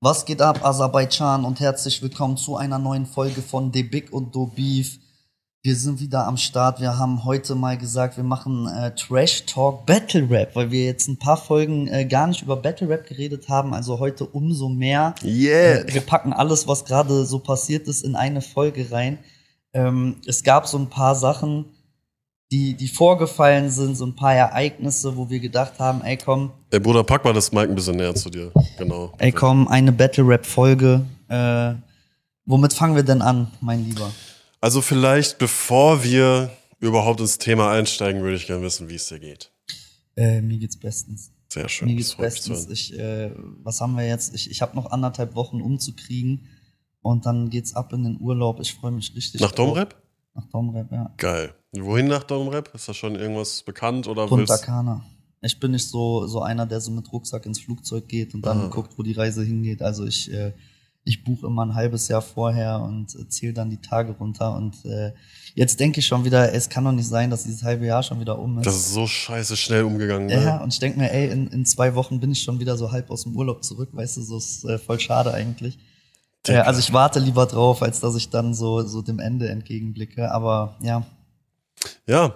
Was geht ab, Aserbaidschan, und herzlich willkommen zu einer neuen Folge von The Big und Do Beef. Wir sind wieder am Start. Wir haben heute mal gesagt, wir machen Trash Talk Battle Rap, weil wir jetzt ein paar Folgen gar nicht über Battle Rap geredet haben. Also heute umso mehr. Yeah. Wir packen alles, was gerade so passiert ist, in eine Folge rein. Es gab so ein paar Sachen, die vorgefallen sind, so ein paar Ereignisse, wo wir gedacht haben, ey komm. Ey Bruder, pack mal das Mic ein bisschen näher zu dir. Genau. Ey komm, eine Battle-Rap-Folge. Womit fangen wir denn an, mein Lieber? Also vielleicht, bevor wir überhaupt ins Thema einsteigen, würde ich gerne wissen, wie es dir geht. Mir geht's bestens. Sehr schön. Mir geht's bestens. Was haben wir jetzt? Ich habe noch 1,5 Wochen umzukriegen und dann geht's ab in den Urlaub. Ich freue mich richtig. Nach Domrep? Nach Domrep, ja. Geil. Wohin nach Domrep? Ist da schon irgendwas bekannt oder Punta Cana. Ich bin nicht so einer, der so mit Rucksack ins Flugzeug geht und dann guckt, wo die Reise hingeht. Also ich buche immer ein halbes Jahr vorher und zähle dann die Tage runter. Und jetzt denke ich schon wieder, es kann doch nicht sein, dass dieses halbe Jahr schon wieder um ist. Das ist so scheiße schnell umgegangen. Ja, und ich denke mir, ey, in 2 Wochen bin ich schon wieder so halb aus dem Urlaub zurück. Weißt du, so ist voll schade eigentlich. Also ich warte lieber drauf, als dass ich dann so dem Ende entgegenblicke. Aber ja. Ja,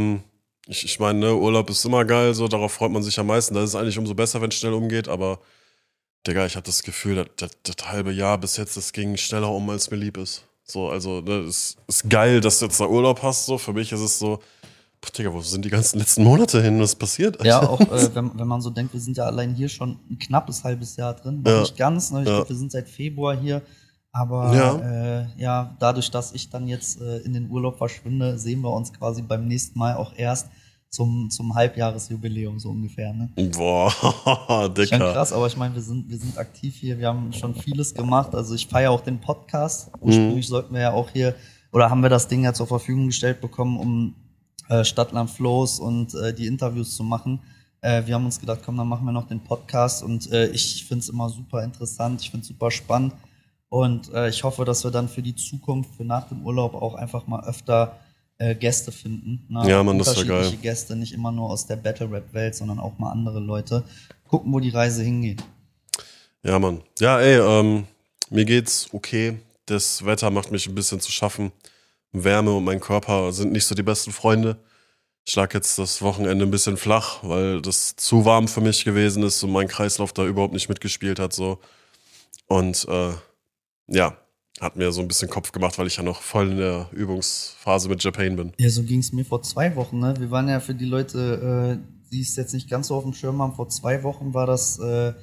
ich meine, ne, Urlaub ist immer geil, so, darauf freut man sich am meisten. Das ist eigentlich umso besser, wenn es schnell umgeht, aber Digga, ich hatte das Gefühl, das halbe Jahr bis jetzt, das ging schneller um, als mir lieb ist. So, also, ne, es ist geil, dass du jetzt da Urlaub hast, so. Für mich ist es so, Digga, wo sind die ganzen letzten Monate hin? Was passiert? Ja, auch wenn man so denkt, wir sind ja allein hier schon ein knappes halbes Jahr drin. Noch nicht ganz, ne? Ich glaube, wir sind seit Februar hier. Aber dadurch, dass ich dann jetzt in den Urlaub verschwinde, sehen wir uns quasi beim nächsten Mal auch erst zum Halbjahresjubiläum so ungefähr. Ne? Boah, Dicker. Schon krass, aber ich meine, wir sind aktiv hier, wir haben schon vieles gemacht. Also ich feiere auch den Podcast. Ursprünglich sollten wir ja auch hier, oder haben wir das Ding ja zur Verfügung gestellt bekommen, um Stadtland Flows und die Interviews zu machen. Wir haben uns gedacht, komm, dann machen wir noch den Podcast. Und ich finde es immer super interessant, ich finde es super spannend. Und ich hoffe, dass wir dann für die Zukunft, für nach dem Urlaub auch einfach mal öfter Gäste finden. Ne? Ja, Mann, das wäre geil. Unterschiedliche Gäste, nicht immer nur aus der Battle-Rap-Welt, sondern auch mal andere Leute. Gucken, wo die Reise hingeht. Ja, Mann. Ja, ey, mir geht's okay. Das Wetter macht mich ein bisschen zu schaffen. Wärme und mein Körper sind nicht so die besten Freunde. Ich lag jetzt das Wochenende ein bisschen flach, weil das zu warm für mich gewesen ist und mein Kreislauf da überhaupt nicht mitgespielt hat. So. Und ja, hat mir so ein bisschen Kopf gemacht, weil ich ja noch voll in der Übungsphase mit Japan bin. Ja, so ging es mir vor 2 Wochen. Ne? Wir waren ja für die Leute, die es jetzt nicht ganz so auf dem Schirm haben, vor 2 Wochen war das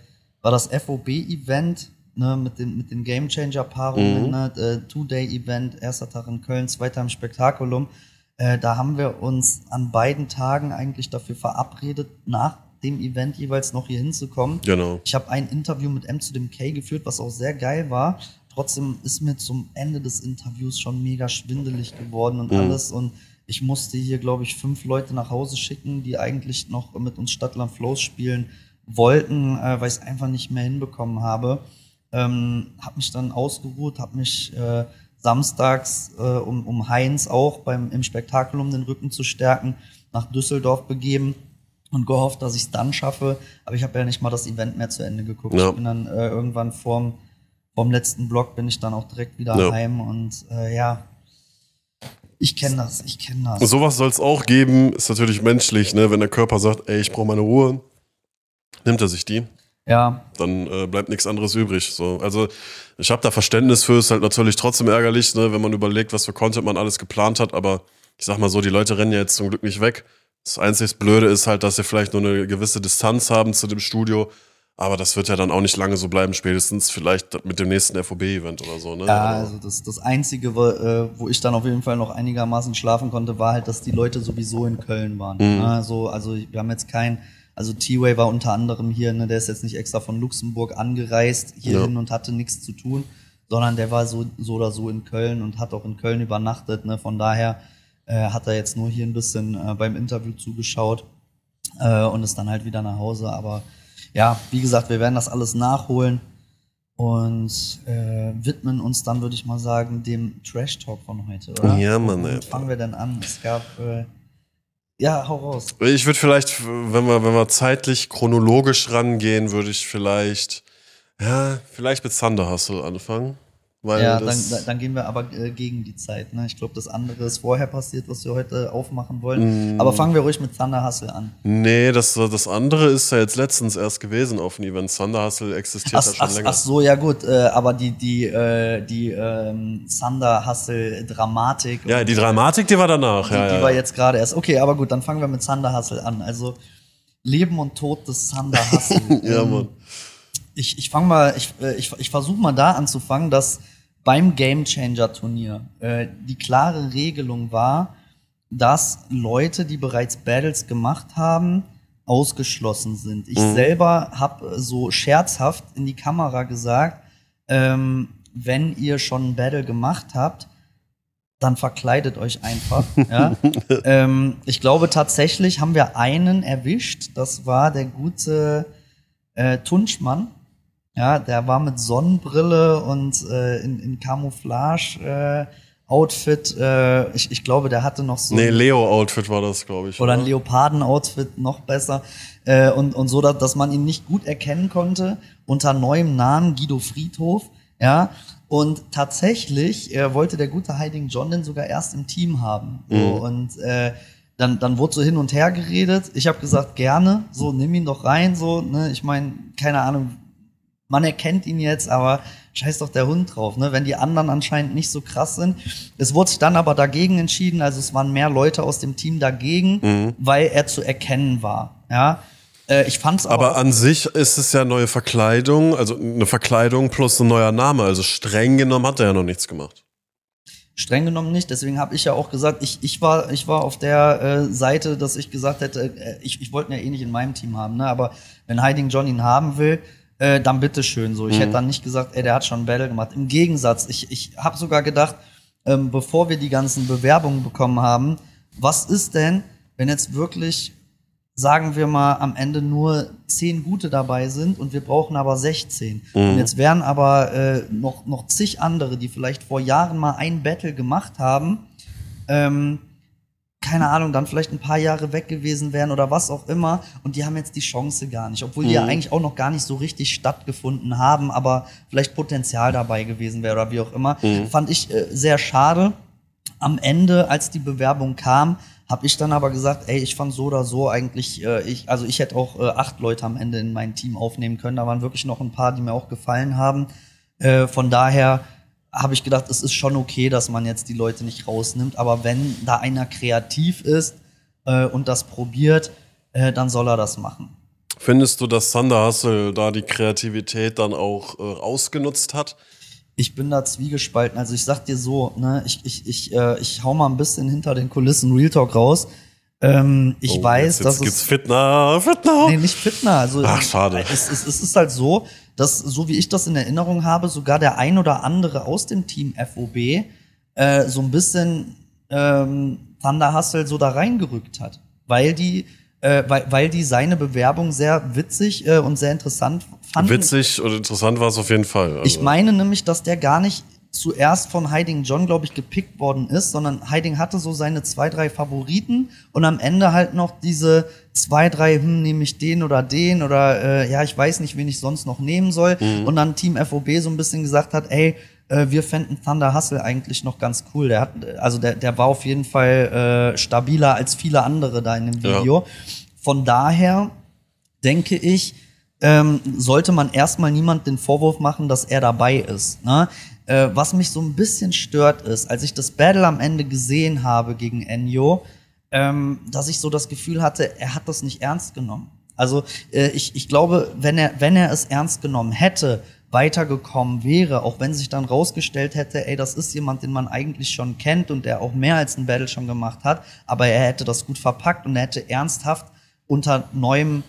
FOB-Event, ne, mit den Game-Changer-Paarungen, ne? 2-Day-Event, erster Tag in Köln, zweiter im Spektakulum. Da haben wir uns an beiden Tagen eigentlich dafür verabredet, nach dem Event jeweils noch hier hinzukommen. Genau. Ich habe ein Interview mit M zu dem K geführt, was auch sehr geil war. Trotzdem ist mir zum Ende des Interviews schon mega schwindelig geworden und alles. Und ich musste hier, glaube ich, 5 Leute nach Hause schicken, die eigentlich noch mit uns Stadtland Flows spielen wollten, weil ich es einfach nicht mehr hinbekommen habe. Hab mich dann ausgeruht, hab mich samstags, um Heinz auch im Spektakulum den Rücken zu stärken, nach Düsseldorf begeben und gehofft, dass ich es dann schaffe. Aber ich habe ja nicht mal das Event mehr zu Ende geguckt. Ja. Ich bin dann irgendwann vorm letzten Block bin ich dann auch direkt wieder heim und ich kenne das. Sowas soll es auch geben, ist natürlich menschlich, ne? Wenn der Körper sagt, ey, ich brauche meine Ruhe, nimmt er sich die. Ja. Dann bleibt nichts anderes übrig. So. Also ich habe da Verständnis für, ist halt natürlich trotzdem ärgerlich, ne? Wenn man überlegt, was für Content man alles geplant hat, aber ich sag mal so, die Leute rennen ja jetzt zum Glück nicht weg. Das einzig Blöde ist halt, dass sie vielleicht nur eine gewisse Distanz haben zu dem Studio. Aber das wird ja dann auch nicht lange so bleiben, spätestens vielleicht mit dem nächsten FOB-Event oder so, ne? Ja, also das Einzige, wo ich dann auf jeden Fall noch einigermaßen schlafen konnte, war halt, dass die Leute sowieso in Köln waren. Also wir haben jetzt also T-Way war unter anderem hier, ne, der ist jetzt nicht extra von Luxemburg angereist hierhin und hatte nichts zu tun, sondern der war so oder so in Köln und hat auch in Köln übernachtet, ne? Von daher hat er jetzt nur hier ein bisschen beim Interview zugeschaut und ist dann halt wieder nach Hause, aber ja, wie gesagt, wir werden das alles nachholen und widmen uns dann, würde ich mal sagen, dem Trash-Talk von heute, oder? Ja, Mann, ey. Fangen wir denn an? Es gab hau raus. Ich würde vielleicht, wenn wir zeitlich chronologisch rangehen, würde ich vielleicht Ja, vielleicht mit Thunder Hustle anfangen. Weil Ja, das dann gehen wir aber gegen die Zeit. Ne? Ich glaube, das andere ist vorher passiert, was wir heute aufmachen wollen. Aber fangen wir ruhig mit Thunder Hustle an. Nee, das andere ist ja jetzt letztens erst gewesen auf dem Event. Thunder Hustle existiert ja schon länger. Ach so, ja gut, aber die Thunder Hustle Dramatik. Ja, die Dramatik, die war danach. Die war jetzt gerade erst. Okay, aber gut, dann fangen wir mit Thunder Hustle an. Also Leben und Tod des Thunder Hustle. Ja, Mann. Ich versuche mal da anzufangen, dass beim Game Changer Turnier die klare Regelung war, dass Leute, die bereits Battles gemacht haben, ausgeschlossen sind. Ich selber habe so scherzhaft in die Kamera gesagt, wenn ihr schon ein Battle gemacht habt, dann verkleidet euch einfach. Ja? Ich glaube, tatsächlich haben wir einen erwischt. Das war der gute Tunschmann. Ja, der war mit Sonnenbrille und in Camouflage Outfit. Ich glaube, der hatte noch so Leo-Outfit war das, glaube ich. oder ein Leoparden-Outfit, noch besser. Und so, dass man ihn nicht gut erkennen konnte. Unter neuem Namen Guido Friedhof. Ja. Und tatsächlich wollte der gute Hiding John den sogar erst im Team haben. So, und dann wurde so hin und her geredet. Ich habe gesagt, gerne, so nimm ihn doch rein. So, ne? Ich meine, keine Ahnung, man erkennt ihn jetzt, aber scheiß doch der Hund drauf, ne? Wenn die anderen anscheinend nicht so krass sind. Es wurde sich dann aber dagegen entschieden, also es waren mehr Leute aus dem Team dagegen, weil er zu erkennen war. Ja. Ich fand's aber an sich ist es ja neue Verkleidung, also eine Verkleidung plus ein neuer Name. Also streng genommen hat er ja noch nichts gemacht. Streng genommen nicht, deswegen habe ich ja auch gesagt, ich war auf der Seite, dass ich gesagt hätte, ich wollte ihn ja eh nicht in meinem Team haben, ne? Aber wenn Hiding John ihn haben will, dann bitteschön so. Ich hätte dann nicht gesagt, der hat schon ein Battle gemacht. Im Gegensatz, ich habe sogar gedacht, bevor wir die ganzen Bewerbungen bekommen haben, was ist denn, wenn jetzt wirklich, sagen wir mal, am Ende nur 10 gute dabei sind und wir brauchen aber 16. Und jetzt wären aber noch zig andere, die vielleicht vor Jahren mal ein Battle gemacht haben, keine Ahnung, dann vielleicht ein paar Jahre weg gewesen wären oder was auch immer und die haben jetzt die Chance gar nicht, obwohl die ja eigentlich auch noch gar nicht so richtig stattgefunden haben, aber vielleicht Potenzial dabei gewesen wäre oder wie auch immer. Fand ich sehr schade. Am Ende, als die Bewerbung kam, habe ich dann aber gesagt, ey, ich fand so oder so eigentlich, ich hätte auch 8 Leute am Ende in mein Team aufnehmen können. Da waren wirklich noch ein paar, die mir auch gefallen haben. Von daher habe ich gedacht, es ist schon okay, dass man jetzt die Leute nicht rausnimmt. Aber wenn da einer kreativ ist und das probiert, dann soll er das machen. Findest du, dass Thunder Hustle da die Kreativität dann auch ausgenutzt hat? Ich bin da zwiegespalten. Also ich sag dir so, ne, ich hau mal ein bisschen hinter den Kulissen Real Talk raus. Ich weiß, dass gibt's Fitner. Nee, nicht Fitner. Also, ach, schade. Es ist halt so, dass, so wie ich das in Erinnerung habe, sogar der ein oder andere aus dem Team FOB so ein bisschen Thunder Hustle so da reingerückt hat. Weil die seine Bewerbung sehr witzig und sehr interessant fanden. Witzig und interessant war es auf jeden Fall. Also. Ich meine nämlich, dass der gar nicht zuerst von Hiding John, glaube ich, gepickt worden ist, sondern Hiding hatte so seine 2, 3 Favoriten und am Ende halt noch diese 2, 3, nehme ich den oder ja, ich weiß nicht, wen ich sonst noch nehmen soll. Und dann Team FOB so ein bisschen gesagt hat, ey, wir fänden Thunder Hustle eigentlich noch ganz cool. Der war auf jeden Fall stabiler als viele andere da in dem Video. Ja. Von daher denke ich, sollte man erstmal niemand den Vorwurf machen, dass er dabei ist. Ne? Was mich so ein bisschen stört ist, als ich das Battle am Ende gesehen habe gegen Enyo, dass ich so das Gefühl hatte, er hat das nicht ernst genommen. Also ich glaube, wenn er es ernst genommen hätte, weitergekommen wäre, auch wenn sich dann rausgestellt hätte, ey, das ist jemand, den man eigentlich schon kennt und der auch mehr als ein Battle schon gemacht hat, aber er hätte das gut verpackt und er hätte ernsthaft unter neuem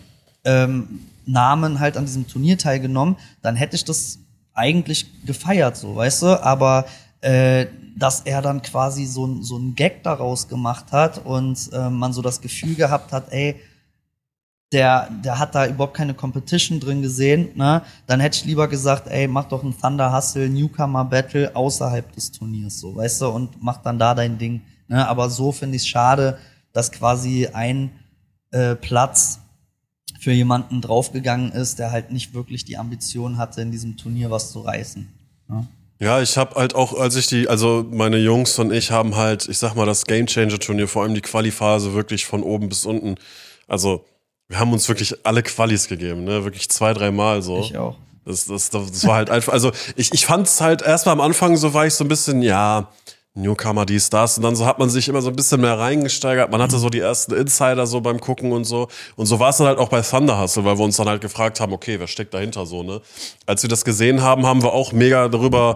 Namen halt an diesem Turnier teilgenommen, dann hätte ich das eigentlich gefeiert, so, weißt du, aber dass er dann quasi so ein Gag daraus gemacht hat und man so das Gefühl gehabt hat, ey, der hat da überhaupt keine Competition drin gesehen, ne? Dann hätte ich lieber gesagt, ey, mach doch ein Thunder Hustle Newcomer Battle außerhalb des Turniers, so, weißt du, und mach dann da dein Ding, ne? Aber so finde ich es schade, dass quasi ein Platz für jemanden draufgegangen ist, der halt nicht wirklich die Ambition hatte, in diesem Turnier was zu reißen. Ja, ja, ich habe halt auch, also meine Jungs und ich haben halt, ich sag mal, das Game-Changer-Turnier, vor allem die Quali-Phase wirklich von oben bis unten, also wir haben uns wirklich alle Qualis gegeben, ne, wirklich 2-3 Mal so. ich auch. Das war halt einfach, also ich fand es halt erstmal am Anfang so, war ich so ein bisschen, ja, Newcomer, dies, das. Und dann so hat man sich immer so ein bisschen mehr reingesteigert. Man hatte so die ersten Insider so beim Gucken und so. Und so war es dann halt auch bei Thunder Hustle, weil wir uns dann halt gefragt haben, okay, wer steckt dahinter so, ne? Als wir das gesehen haben, haben wir auch mega drüber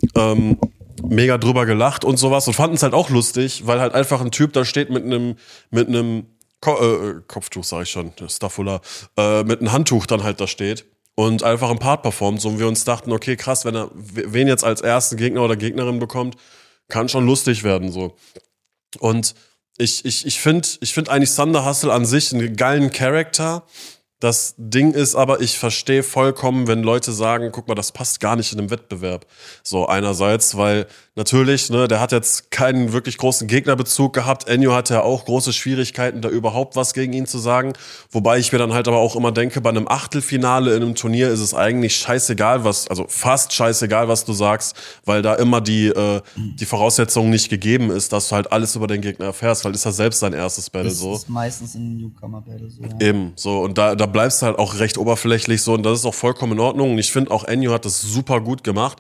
gelacht und sowas und fanden es halt auch lustig, weil halt einfach ein Typ da steht mit einem Kopftuch, sag ich schon, Staffula, mit einem Handtuch dann halt da steht. Und einfach einen Part performt. So, und wir uns dachten, okay, krass, wenn er wen jetzt als ersten Gegner oder Gegnerin bekommt, kann schon lustig werden, so. Und ich find eigentlich Thunder Hustle an sich einen geilen Charakter. Das Ding ist aber, ich verstehe vollkommen, wenn Leute sagen, guck mal, das passt gar nicht in einem Wettbewerb. So einerseits, weil natürlich, ne, der hat jetzt keinen wirklich großen Gegnerbezug gehabt. Enyo hatte ja auch große Schwierigkeiten, da überhaupt was gegen ihn zu sagen. Wobei ich mir dann halt aber auch immer denke, bei einem Achtelfinale in einem Turnier ist es eigentlich scheißegal, also fast scheißegal, was du sagst, weil da immer die Voraussetzung nicht gegeben ist, dass du halt alles über den Gegner erfährst, weil ist ja selbst sein erstes Battle so. Das ist meistens in Newcomer-Battle so, ja. Eben, so, und da bleibst du halt auch recht oberflächlich so und das ist auch vollkommen in Ordnung und ich finde auch Enyo hat das super gut gemacht.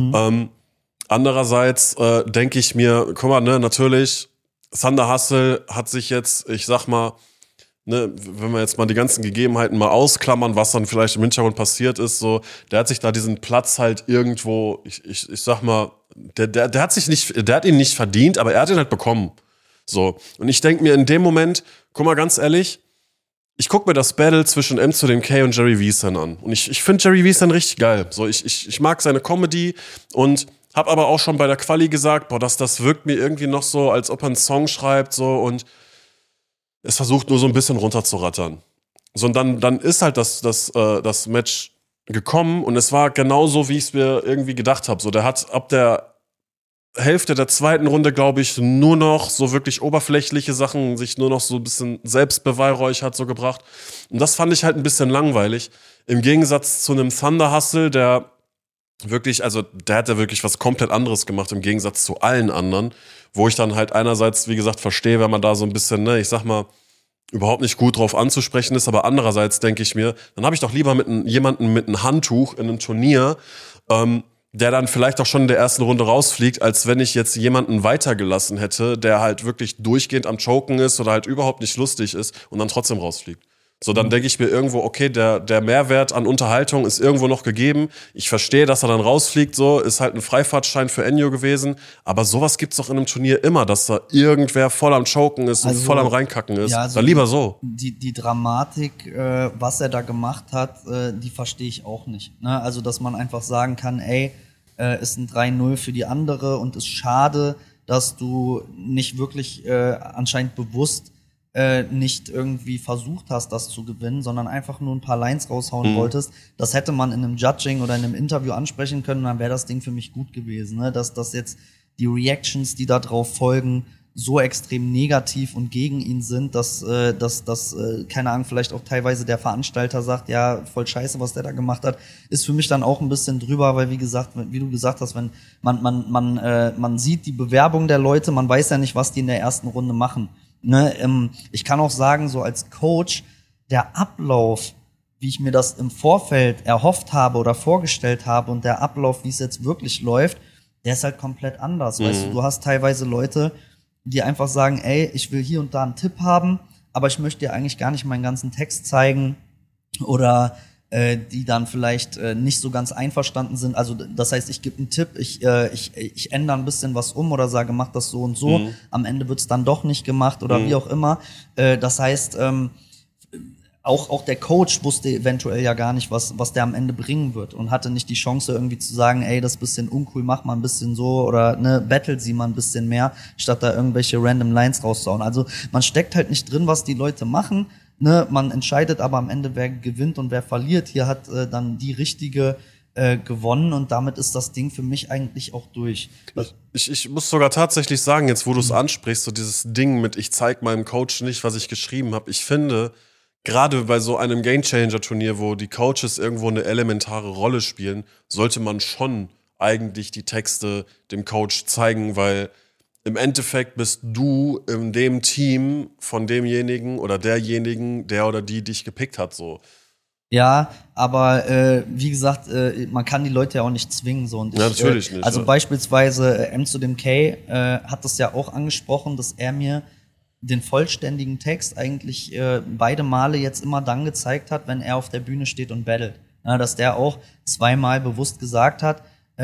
Andererseits denke ich mir, guck mal, ne, natürlich, Thunder Hustle hat sich jetzt, ich sag mal, ne, wenn wir jetzt mal die ganzen Gegebenheiten mal ausklammern, was dann vielleicht im Hintergrund passiert ist, so, der hat sich da diesen Platz halt irgendwo, ich sag mal, der hat ihn nicht verdient, aber er hat ihn halt bekommen. So. Und ich denke mir in dem Moment, guck mal, ganz ehrlich, ich guck mir das Battle zwischen M2dem und Jerry Wiesan an. Und ich finde Jerry Wiesan richtig geil. So, ich mag seine Comedy und hab aber auch schon bei der Quali gesagt, boah, das wirkt mir irgendwie noch so, als ob er einen Song schreibt, so, und es versucht nur so ein bisschen runterzurattern. So, und dann ist halt das Match gekommen und es war genauso, wie ich es mir irgendwie gedacht habe. So, der hat ab der Hälfte der zweiten Runde, glaube ich, nur noch so wirklich oberflächliche Sachen, sich nur noch so ein bisschen selbstbeweihräuchert so gebracht. Und das fand ich halt ein bisschen langweilig. Im Gegensatz zu einem Thunder Hustle, der wirklich, also der hat ja wirklich was komplett anderes gemacht, im Gegensatz zu allen anderen, wo ich dann halt einerseits, wie gesagt, verstehe, wenn man da so ein bisschen, ne, ich sag mal, überhaupt nicht gut drauf anzusprechen ist, aber andererseits denke ich mir, dann habe ich doch lieber jemanden mit einem Handtuch in einem Turnier, der dann vielleicht auch schon in der ersten Runde rausfliegt, als wenn ich jetzt jemanden weitergelassen hätte, der halt wirklich durchgehend am Choken ist oder halt überhaupt nicht lustig ist und dann trotzdem rausfliegt. So, dann denke ich mir irgendwo, okay, der Mehrwert an Unterhaltung ist irgendwo noch gegeben. Ich verstehe, dass er dann rausfliegt, so, ist halt ein Freifahrtschein für Enyo gewesen. Aber sowas gibt's doch in einem Turnier immer, dass da irgendwer voll am Choken ist und voll am Reinkacken ist. Ja, also dann lieber so. Die Dramatik, was er da gemacht hat, die verstehe ich auch nicht. Ne? Also, dass man einfach sagen kann, ey, ist ein 3-0 für die andere und ist schade, dass du nicht wirklich anscheinend bewusst nicht irgendwie versucht hast, das zu gewinnen, sondern einfach nur ein paar Lines raushauen wolltest. Das hätte man in einem Judging oder in einem Interview ansprechen können, dann wäre das Ding für mich gut gewesen. Ne? Dass jetzt die Reactions, die da drauf folgen, so extrem negativ und gegen ihn sind, dass keine Ahnung, vielleicht auch teilweise der Veranstalter sagt, ja, voll scheiße, was der da gemacht hat, ist für mich dann auch ein bisschen drüber, weil wie du gesagt hast, wenn man sieht die Bewerbung der Leute, man weiß ja nicht, was die in der ersten Runde machen. Ne, ich kann auch sagen, so als Coach, der Ablauf, wie ich mir das im Vorfeld erhofft habe oder vorgestellt habe und der Ablauf, wie es jetzt wirklich läuft, der ist halt komplett anders. Weißt du hast teilweise Leute, die einfach sagen, ey, ich will hier und da einen Tipp haben, aber ich möchte dir eigentlich gar nicht meinen ganzen Text zeigen oder die dann vielleicht nicht so ganz einverstanden sind. Also das heißt, ich gebe einen Tipp, ich ändere ein bisschen was um oder sage, mach das so und so. Am Ende wird's dann doch nicht gemacht oder wie auch immer. Das heißt, auch der Coach wusste eventuell ja gar nicht, was der am Ende bringen wird und hatte nicht die Chance irgendwie zu sagen, ey, das ist ein bisschen uncool, mach mal ein bisschen so oder ne, battle sie mal ein bisschen mehr, statt da irgendwelche random Lines rauszuhauen. Also man steckt halt nicht drin, was die Leute machen. Ne, man entscheidet aber am Ende, wer gewinnt und wer verliert. Hier hat dann die Richtige gewonnen und damit ist das Ding für mich eigentlich auch durch. Ich muss sogar tatsächlich sagen, jetzt wo du es ansprichst, so dieses Ding mit, ich zeig meinem Coach nicht, was ich geschrieben habe. Ich finde, gerade bei so einem Game-Changer-Turnier, wo die Coaches irgendwo eine elementare Rolle spielen, sollte man schon eigentlich die Texte dem Coach zeigen, weil im Endeffekt bist du in dem Team von demjenigen oder derjenigen, der oder die dich gepickt hat, so. Ja, aber wie gesagt, man kann die Leute ja auch nicht zwingen. So. Und Ja, natürlich nicht. Also Ja. beispielsweise M zu dem K hat das ja auch angesprochen, dass er mir den vollständigen Text eigentlich beide Male jetzt immer dann gezeigt hat, wenn er auf der Bühne steht und battelt. Ja, dass der auch zweimal bewusst gesagt hat,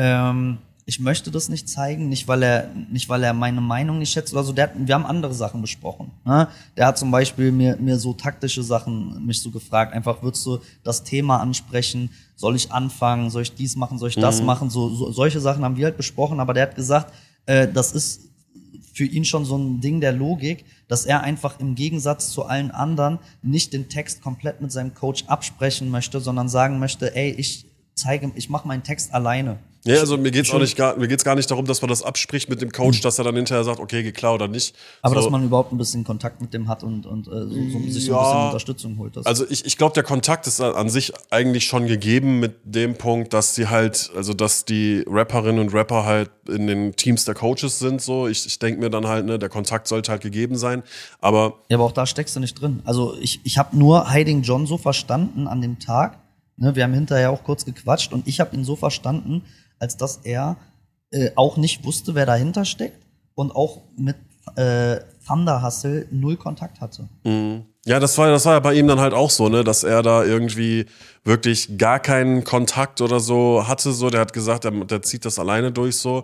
ich möchte das nicht zeigen, nicht weil er meine Meinung nicht schätzt oder so. Wir haben andere Sachen besprochen. Ne? Der hat zum Beispiel mir so taktische Sachen mich so gefragt. Einfach, würdest du das Thema ansprechen? Soll ich anfangen? Soll ich dies machen? Soll ich das machen? Solche Sachen haben wir halt besprochen. Aber der hat gesagt, das ist für ihn schon so ein Ding der Logik, dass er einfach im Gegensatz zu allen anderen nicht den Text komplett mit seinem Coach absprechen möchte, sondern sagen möchte, ey, ich mache meinen Text alleine. Ja, also mir geht's gar nicht darum, dass man das abspricht mit dem Coach, dass er dann hinterher sagt, okay, geh klar oder nicht. Aber so, dass man überhaupt ein bisschen Kontakt mit dem hat und sich so ein bisschen Unterstützung holt. Also ich glaube, der Kontakt ist an sich eigentlich schon gegeben mit dem Punkt, dass dass die Rapperinnen und Rapper halt in den Teams der Coaches sind. So, ich denke mir dann halt, ne, der Kontakt sollte halt gegeben sein. Aber auch da steckst du nicht drin. Also ich habe nur Hiding John so verstanden an dem Tag. Ne, wir haben hinterher auch kurz gequatscht und ich habe ihn so verstanden, als dass er auch nicht wusste, wer dahinter steckt und auch mit Thunder Hustle 0 Kontakt hatte. Ja, das war ja bei ihm dann halt auch so, ne, dass er da irgendwie wirklich gar keinen Kontakt oder so hatte. So, der hat gesagt, der zieht das alleine durch so.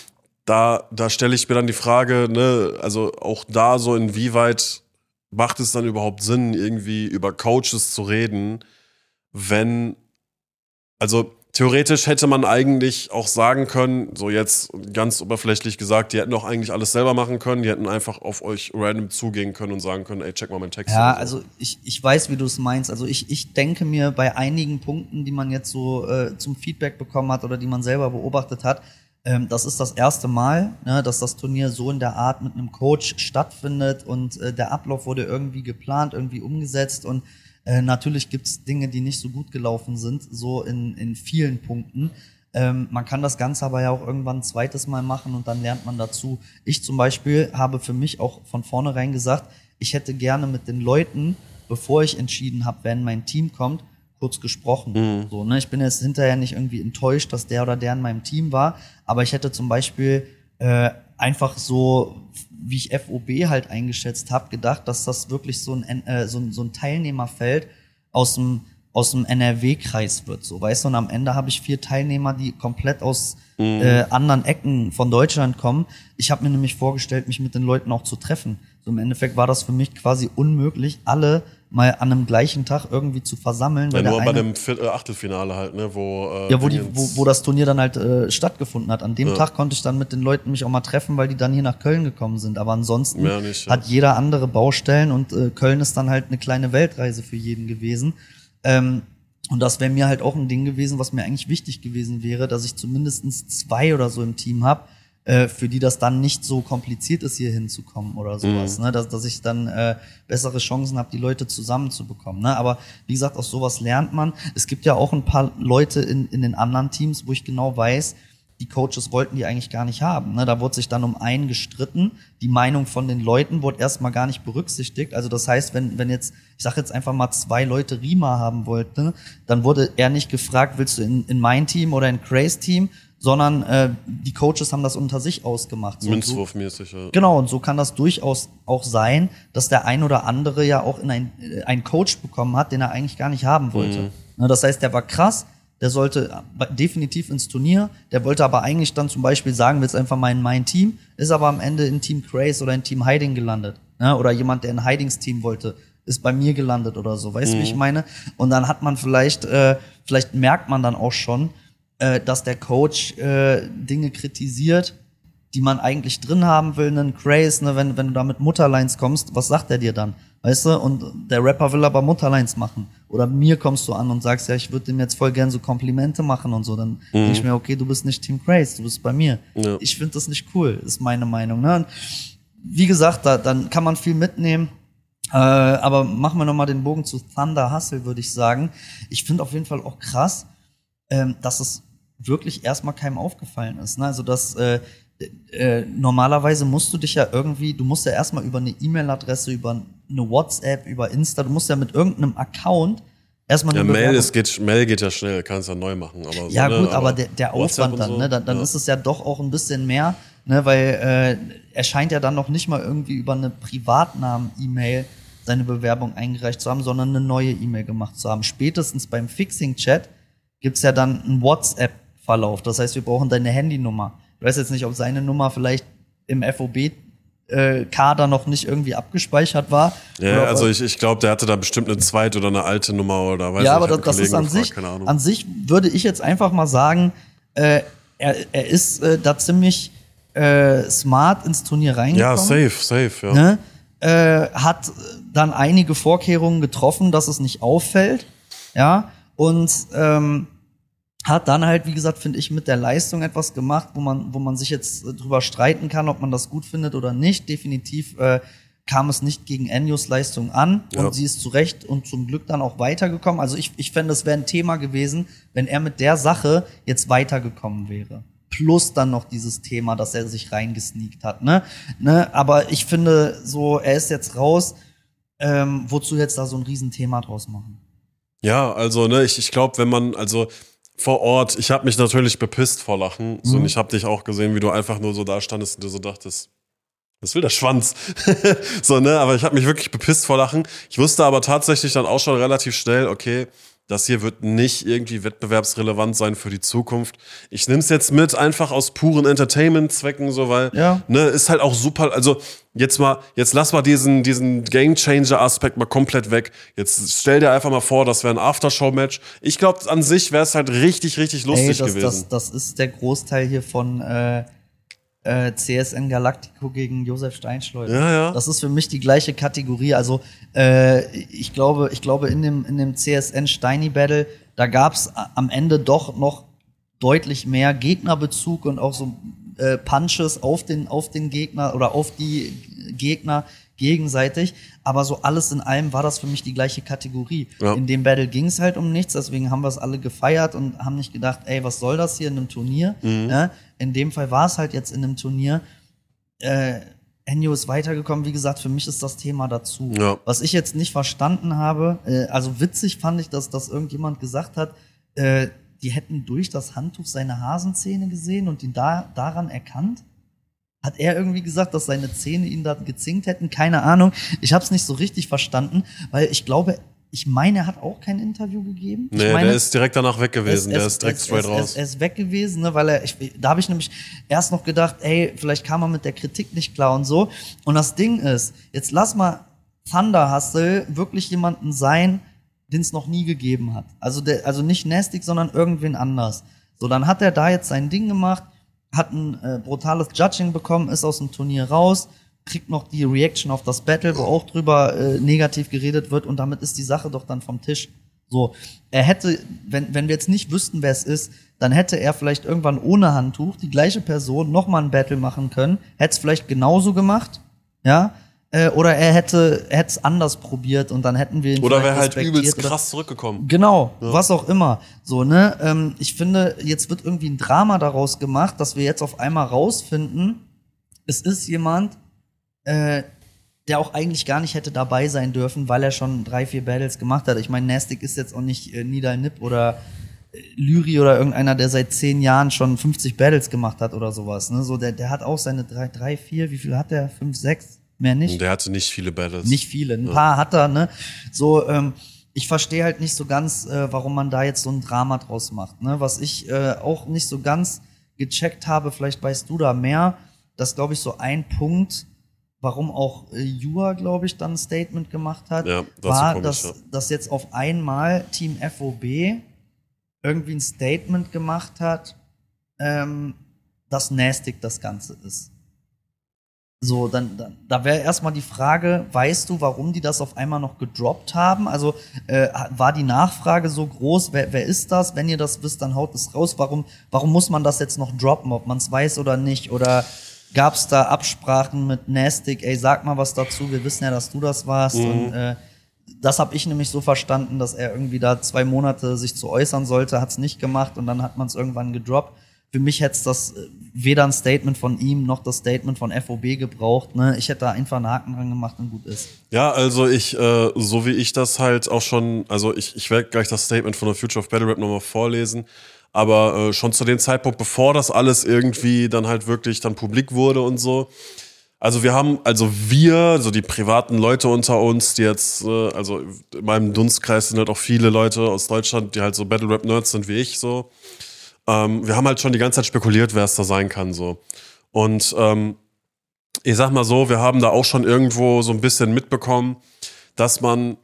Da stelle ich mir dann die Frage, ne, also auch da so, inwieweit macht es dann überhaupt Sinn, irgendwie über Coaches zu reden, also theoretisch hätte man eigentlich auch sagen können, so jetzt ganz oberflächlich gesagt, die hätten doch eigentlich alles selber machen können, die hätten einfach auf euch random zugehen können und sagen können, ey, check mal meinen Text. Ja, so. also ich weiß, wie du es meinst. Also ich denke mir bei einigen Punkten, die man jetzt so zum Feedback bekommen hat oder die man selber beobachtet hat, das ist das erste Mal, ne, dass das Turnier so in der Art mit einem Coach stattfindet und der Ablauf wurde irgendwie geplant, irgendwie umgesetzt und natürlich gibt's Dinge, die nicht so gut gelaufen sind, so in vielen Punkten. Man kann das Ganze aber ja auch irgendwann ein zweites Mal machen und dann lernt man dazu. Ich zum Beispiel habe für mich auch von vornherein gesagt, ich hätte gerne mit den Leuten, bevor ich entschieden habe, wenn mein Team kommt, kurz gesprochen. So, ne? Ich bin jetzt hinterher nicht irgendwie enttäuscht, dass der oder der in meinem Team war, aber ich hätte zum Beispiel einfach so, wie ich FOB halt eingeschätzt habe, gedacht, dass das wirklich so ein Teilnehmerfeld aus dem NRW-Kreis wird, so, weißt du, und am Ende habe ich 4 Teilnehmer, die komplett aus anderen Ecken von Deutschland kommen. Ich habe mir nämlich vorgestellt, mich mit den Leuten auch zu treffen. So im Endeffekt war das für mich quasi unmöglich, alle mal an einem gleichen Tag irgendwie zu versammeln. Ja, nur bei dem Achtelfinale halt, ne, wo das Turnier dann halt stattgefunden hat. An dem Tag konnte ich dann mit den Leuten mich auch mal treffen, weil die dann hier nach Köln gekommen sind. Aber ansonsten hat jeder andere Baustellen und Köln ist dann halt eine kleine Weltreise für jeden gewesen. Und das wäre mir halt auch ein Ding gewesen, was mir eigentlich wichtig gewesen wäre, dass ich zumindest 2 oder so im Team habe, für die das dann nicht so kompliziert ist, hier hinzukommen oder sowas. Ne? Dass ich dann bessere Chancen habe, die Leute zusammenzubekommen. Ne? Aber wie gesagt, aus sowas lernt man. Es gibt ja auch ein paar Leute in den anderen Teams, wo ich genau weiß, die Coaches wollten die eigentlich gar nicht haben. Ne? Da wurde sich dann um einen gestritten. Die Meinung von den Leuten wurde erstmal gar nicht berücksichtigt. Also das heißt, wenn jetzt, ich sage jetzt einfach mal 2 Leute Rima haben wollten, dann wurde er nicht gefragt, willst du in mein Team oder in Crays Team, sondern die Coaches haben das unter sich ausgemacht. So, Münzwurfmäßig, ja. Genau, und so kann das durchaus auch sein, dass der ein oder andere ja auch in einen Coach bekommen hat, den er eigentlich gar nicht haben wollte. Ne? Das heißt, der war krass, der sollte definitiv ins Turnier, der wollte aber eigentlich dann zum Beispiel sagen, willst einfach mal in mein Team, ist aber am Ende in Team Craze oder in Team Hiding gelandet. Ne? Oder jemand, der in Hidings Team wollte, ist bei mir gelandet oder so. Weißt du, wie ich meine? Und dann hat man vielleicht merkt man dann auch schon, dass der Coach Dinge kritisiert, die man eigentlich drin haben will, einen Craze, ne, wenn du da mit Mutterlines kommst, was sagt er dir dann? Weißt du? Und der Rapper will aber Mutterlines machen. Oder mir kommst du an und sagst, ja, ich würde dem jetzt voll gern so Komplimente machen und so. Dann denke ich mir, okay, du bist nicht Team Craze, du bist bei mir. Ja. Ich finde das nicht cool, ist meine Meinung. Ne? Und wie gesagt, dann kann man viel mitnehmen. Aber machen wir nochmal den Bogen zu Thunder Hustle, würde ich sagen. Ich finde auf jeden Fall auch krass, dass es wirklich erstmal keinem aufgefallen ist. Ne? Also dass normalerweise musst du dich ja irgendwie, du musst ja erstmal über eine E-Mail-Adresse, über eine WhatsApp, über Insta, du musst ja mit irgendeinem Account erstmal eine Mail geht ja schnell, kannst ja neu machen. Aber ja so, gut, ne? aber der Aufwand dann, so, ne? Dann ist es ja doch auch ein bisschen mehr, ne? Weil er scheint ja dann noch nicht mal irgendwie über eine Privatnamen-E-Mail seine Bewerbung eingereicht zu haben, sondern eine neue E-Mail gemacht zu haben. Spätestens beim Fixing-Chat gibt's ja dann einen WhatsApp-Verlauf. Das heißt, wir brauchen deine Handynummer. Ich weiß jetzt nicht, ob seine Nummer vielleicht im FOB-Kader noch nicht irgendwie abgespeichert war. Ja, also ich glaube, der hatte da bestimmt eine zweite oder eine alte Nummer oder weiß ja, nicht. Ja, aber das ist an sich würde ich jetzt einfach mal sagen, er ist da ziemlich smart ins Turnier reingekommen. Ja, safe, ja. Ne? Hat dann einige Vorkehrungen getroffen, dass es nicht auffällt, ja, und hat dann halt, wie gesagt, finde ich, mit der Leistung etwas gemacht, wo man sich jetzt drüber streiten kann, ob man das gut findet oder nicht. Definitiv kam es nicht gegen Enyos Leistung an und sie ist zu Recht und zum Glück dann auch weitergekommen. Also ich fände, es wäre ein Thema gewesen, wenn er mit der Sache jetzt weitergekommen wäre. Plus dann noch dieses Thema, dass er sich reingesneakt hat, ne? Aber ich finde so, er ist jetzt raus, wozu jetzt da so ein Riesenthema draus machen? Ja, also, ne, ich glaube, wenn man, also vor Ort, ich habe mich natürlich bepisst vor Lachen. So, und ich habe dich auch gesehen, wie du einfach nur so da standest und du so dachtest, was will der Schwanz? So, ne, aber ich habe mich wirklich bepisst vor Lachen. Ich wusste aber tatsächlich dann auch schon relativ schnell, okay, das hier wird nicht irgendwie wettbewerbsrelevant sein für die Zukunft. Ich nehme es jetzt mit, einfach aus puren Entertainment-Zwecken, so, weil, ne, ist halt auch super, also jetzt lass mal diesen Game-Changer-Aspekt mal komplett weg. Jetzt stell dir einfach mal vor, das wäre ein Aftershow-Match. Ich glaube, an sich wäre es halt richtig, richtig lustig gewesen. Das ist der Großteil hier von CSN Galactico gegen Josef Steinschleuder. Ja. Das ist für mich die gleiche Kategorie. Also ich glaube in dem CSN Steini Battle, da gab's am Ende doch noch deutlich mehr Gegnerbezug und auch so Punches auf den Gegner oder auf die Gegner gegenseitig. Aber so alles in allem war das für mich die gleiche Kategorie. Ja. In dem Battle ging's halt um nichts, deswegen haben wir es alle gefeiert und haben nicht gedacht, ey, was soll das hier in einem Turnier? Ja, in dem Fall war es halt jetzt in einem Turnier. Enyo ist weitergekommen, wie gesagt, für mich ist das Thema dazu. Ja. Was ich jetzt nicht verstanden habe, also witzig fand ich, dass irgendjemand gesagt hat, die hätten durch das Handtuch seine Hasenzähne gesehen und ihn daran erkannt. Hat er irgendwie gesagt, dass seine Zähne ihn da gezinkt hätten? Keine Ahnung. Ich habe es nicht so richtig verstanden, weil ich meine, er hat auch kein Interview gegeben. Nee, der ist direkt danach weg gewesen. Der ist direkt straight raus. Er ist weg gewesen, ne, weil da habe ich nämlich erst noch gedacht, ey, vielleicht kam er mit der Kritik nicht klar und so. Und das Ding ist, jetzt lass mal Thunder Hustle wirklich jemanden sein, den es noch nie gegeben hat. Also nicht Nastic, sondern irgendwen anders. So, dann hat er da jetzt sein Ding gemacht, hat ein brutales Judging bekommen, ist aus dem Turnier raus, kriegt noch die Reaction auf das Battle, wo auch drüber negativ geredet wird und damit ist die Sache doch dann vom Tisch. So, er hätte, wenn wir jetzt nicht wüssten, wer es ist, dann hätte er vielleicht irgendwann ohne Handtuch die gleiche Person nochmal ein Battle machen können, hätte es vielleicht genauso gemacht, ja, oder er hätte es anders probiert und dann hätten wir ihn oder wäre halt übelst krass zurückgekommen. Genau, ja. Was auch immer. So, ne? Ich finde, jetzt wird irgendwie ein Drama daraus gemacht, dass wir jetzt auf einmal rausfinden, es ist jemand, der auch eigentlich gar nicht hätte dabei sein dürfen, weil er schon 3-4 Battles gemacht hat. Ich meine, Nastic ist jetzt auch nicht Nidal Nip oder Lyri oder irgendeiner, der seit 10 Jahren schon 50 Battles gemacht hat oder sowas. Ne? So, der hat auch seine 3, 4, wie viel hat der? 5, 6? Mehr nicht. Der hatte nicht viele Battles. Nicht viele, ein paar hat er, ne? So, ich verstehe halt nicht so ganz, warum man da jetzt so ein Drama draus macht, ne? Was ich auch nicht so ganz gecheckt habe, vielleicht weißt du da mehr, das glaube ich so ein Punkt, warum auch Jua, glaube ich, dann ein Statement gemacht hat, war, dass jetzt auf einmal Team FOB irgendwie ein Statement gemacht hat, dass Nastic das Ganze ist. So, da wäre erstmal die Frage, weißt du, warum die das auf einmal noch gedroppt haben? Also war die Nachfrage so groß, wer ist das? Wenn ihr das wisst, dann haut es raus. Warum muss man das jetzt noch droppen, ob man es weiß oder nicht? Oder gab es da Absprachen mit Nastic, ey, sag mal was dazu, wir wissen ja, dass du das warst. Und das habe ich nämlich so verstanden, dass er irgendwie da 2 Monate sich zu äußern sollte, hat es nicht gemacht und dann hat man es irgendwann gedroppt. Für mich hätte es das weder ein Statement von ihm noch das Statement von FOB gebraucht. Ne? Ich hätte da einfach einen Haken dran gemacht und gut ist. Ja, also so wie ich das halt auch schon, also ich werde gleich das Statement von der Future of Battle Rap nochmal vorlesen, aber schon zu dem Zeitpunkt, bevor das alles irgendwie dann halt wirklich dann publik wurde und so, also wir, so die privaten Leute unter uns, die jetzt, also in meinem Dunstkreis sind halt auch viele Leute aus Deutschland, die halt so Battle Rap Nerds sind wie ich so. Wir haben halt schon die ganze Zeit spekuliert, wer es da sein kann, so. Und ich sag mal so, wir haben da auch schon irgendwo so ein bisschen mitbekommen, dass